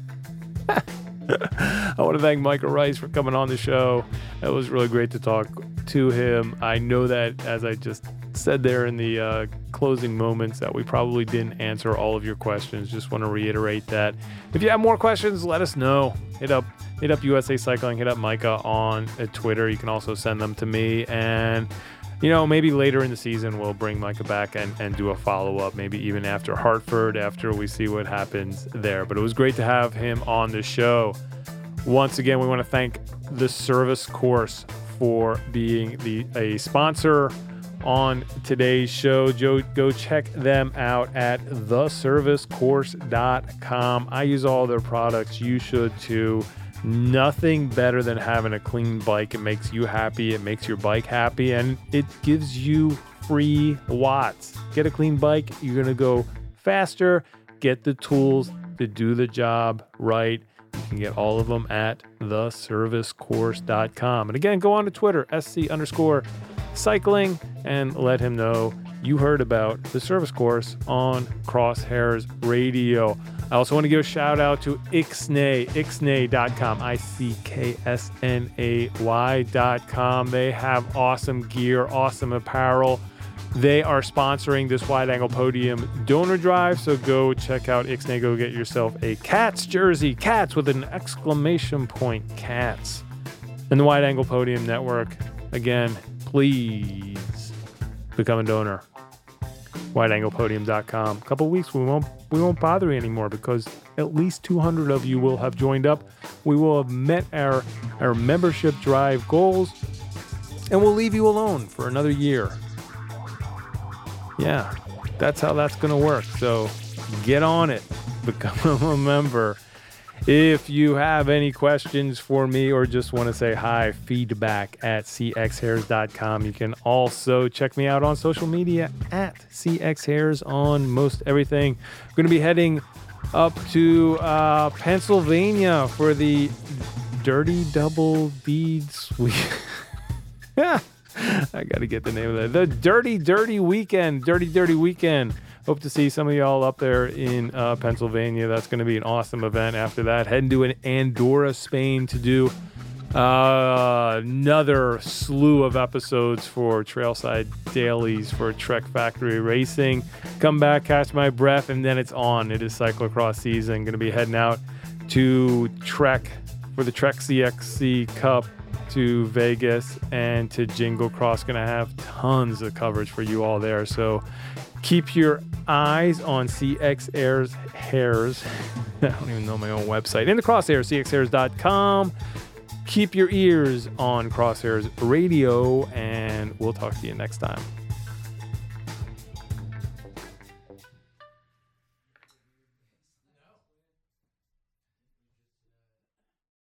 I want to thank Micah Rice for coming on the show. It was really great to talk to him. I know that, as I just said there in the uh, closing moments, that we probably didn't answer all of your questions. Just want to reiterate that. If you have more questions, let us know. Hit up hit up U S A Cycling, hit up Micah on uh, Twitter. You can also send them to me. And, you know, maybe later in the season, we'll bring Micah back and, and do a follow-up, maybe even after Hartford, after we see what happens there. But it was great to have him on the show. Once again, we want to thank The Service Course for being the a sponsor on today's show. Joe, go check them out at the service course dot com. I use all their products. You should too. Nothing better than having a clean bike. It makes you happy. It makes your bike happy, and it gives you free watts. Get a clean bike. You're going to go faster. Get the tools to do the job right. You can get all of them at the service course dot com. And again, go on to Twitter, sc underscore cycling, and let him know you heard about The Service Course on Crosshairs Radio. I also want to give a shout out to Ixnay, ixnay dot com, I C K S N A Y dot com. They have awesome gear, awesome apparel. They are sponsoring this Wide Angle Podium donor drive, so go check out Ixnay. Go get yourself a Cats jersey, Cats with an exclamation point, Cats. And the Wide Angle Podium Network, again, please become a donor. wide angle podium dot com. A couple weeks we won't we won't bother you anymore because at least two hundred of you will have joined up. We will have met our our membership drive goals, and we'll leave you alone for another year. Yeah, that's how that's going to work. So get on it. Become a member. If you have any questions for me or just want to say hi, feedback at c x hairs dot com. You can also check me out on social media at c x hairs on most everything. I'm going to be heading up to uh, Pennsylvania for the Dirty Double Beads Week. Yeah, I got to get the name of that. The Dirty Dirty Weekend. Dirty Dirty Weekend. Hope to see some of y'all up there in uh, Pennsylvania. That's going to be an awesome event. After that, heading to an Andorra, Spain to do uh, another slew of episodes for Trailside Dailies for Trek Factory Racing. Come back, catch my breath, and then it's on. It is cyclocross season. Going to be heading out to Trek for the Trek C X C Cup, to Vegas, and to Jingle Cross. Going to have tons of coverage for you all there. So keep your eyes on C X Hairs. Hairs. I don't even know my own website. In the Crosshairs, c x hairs dot com. Keep your ears on Crosshairs Radio, and we'll talk to you next time.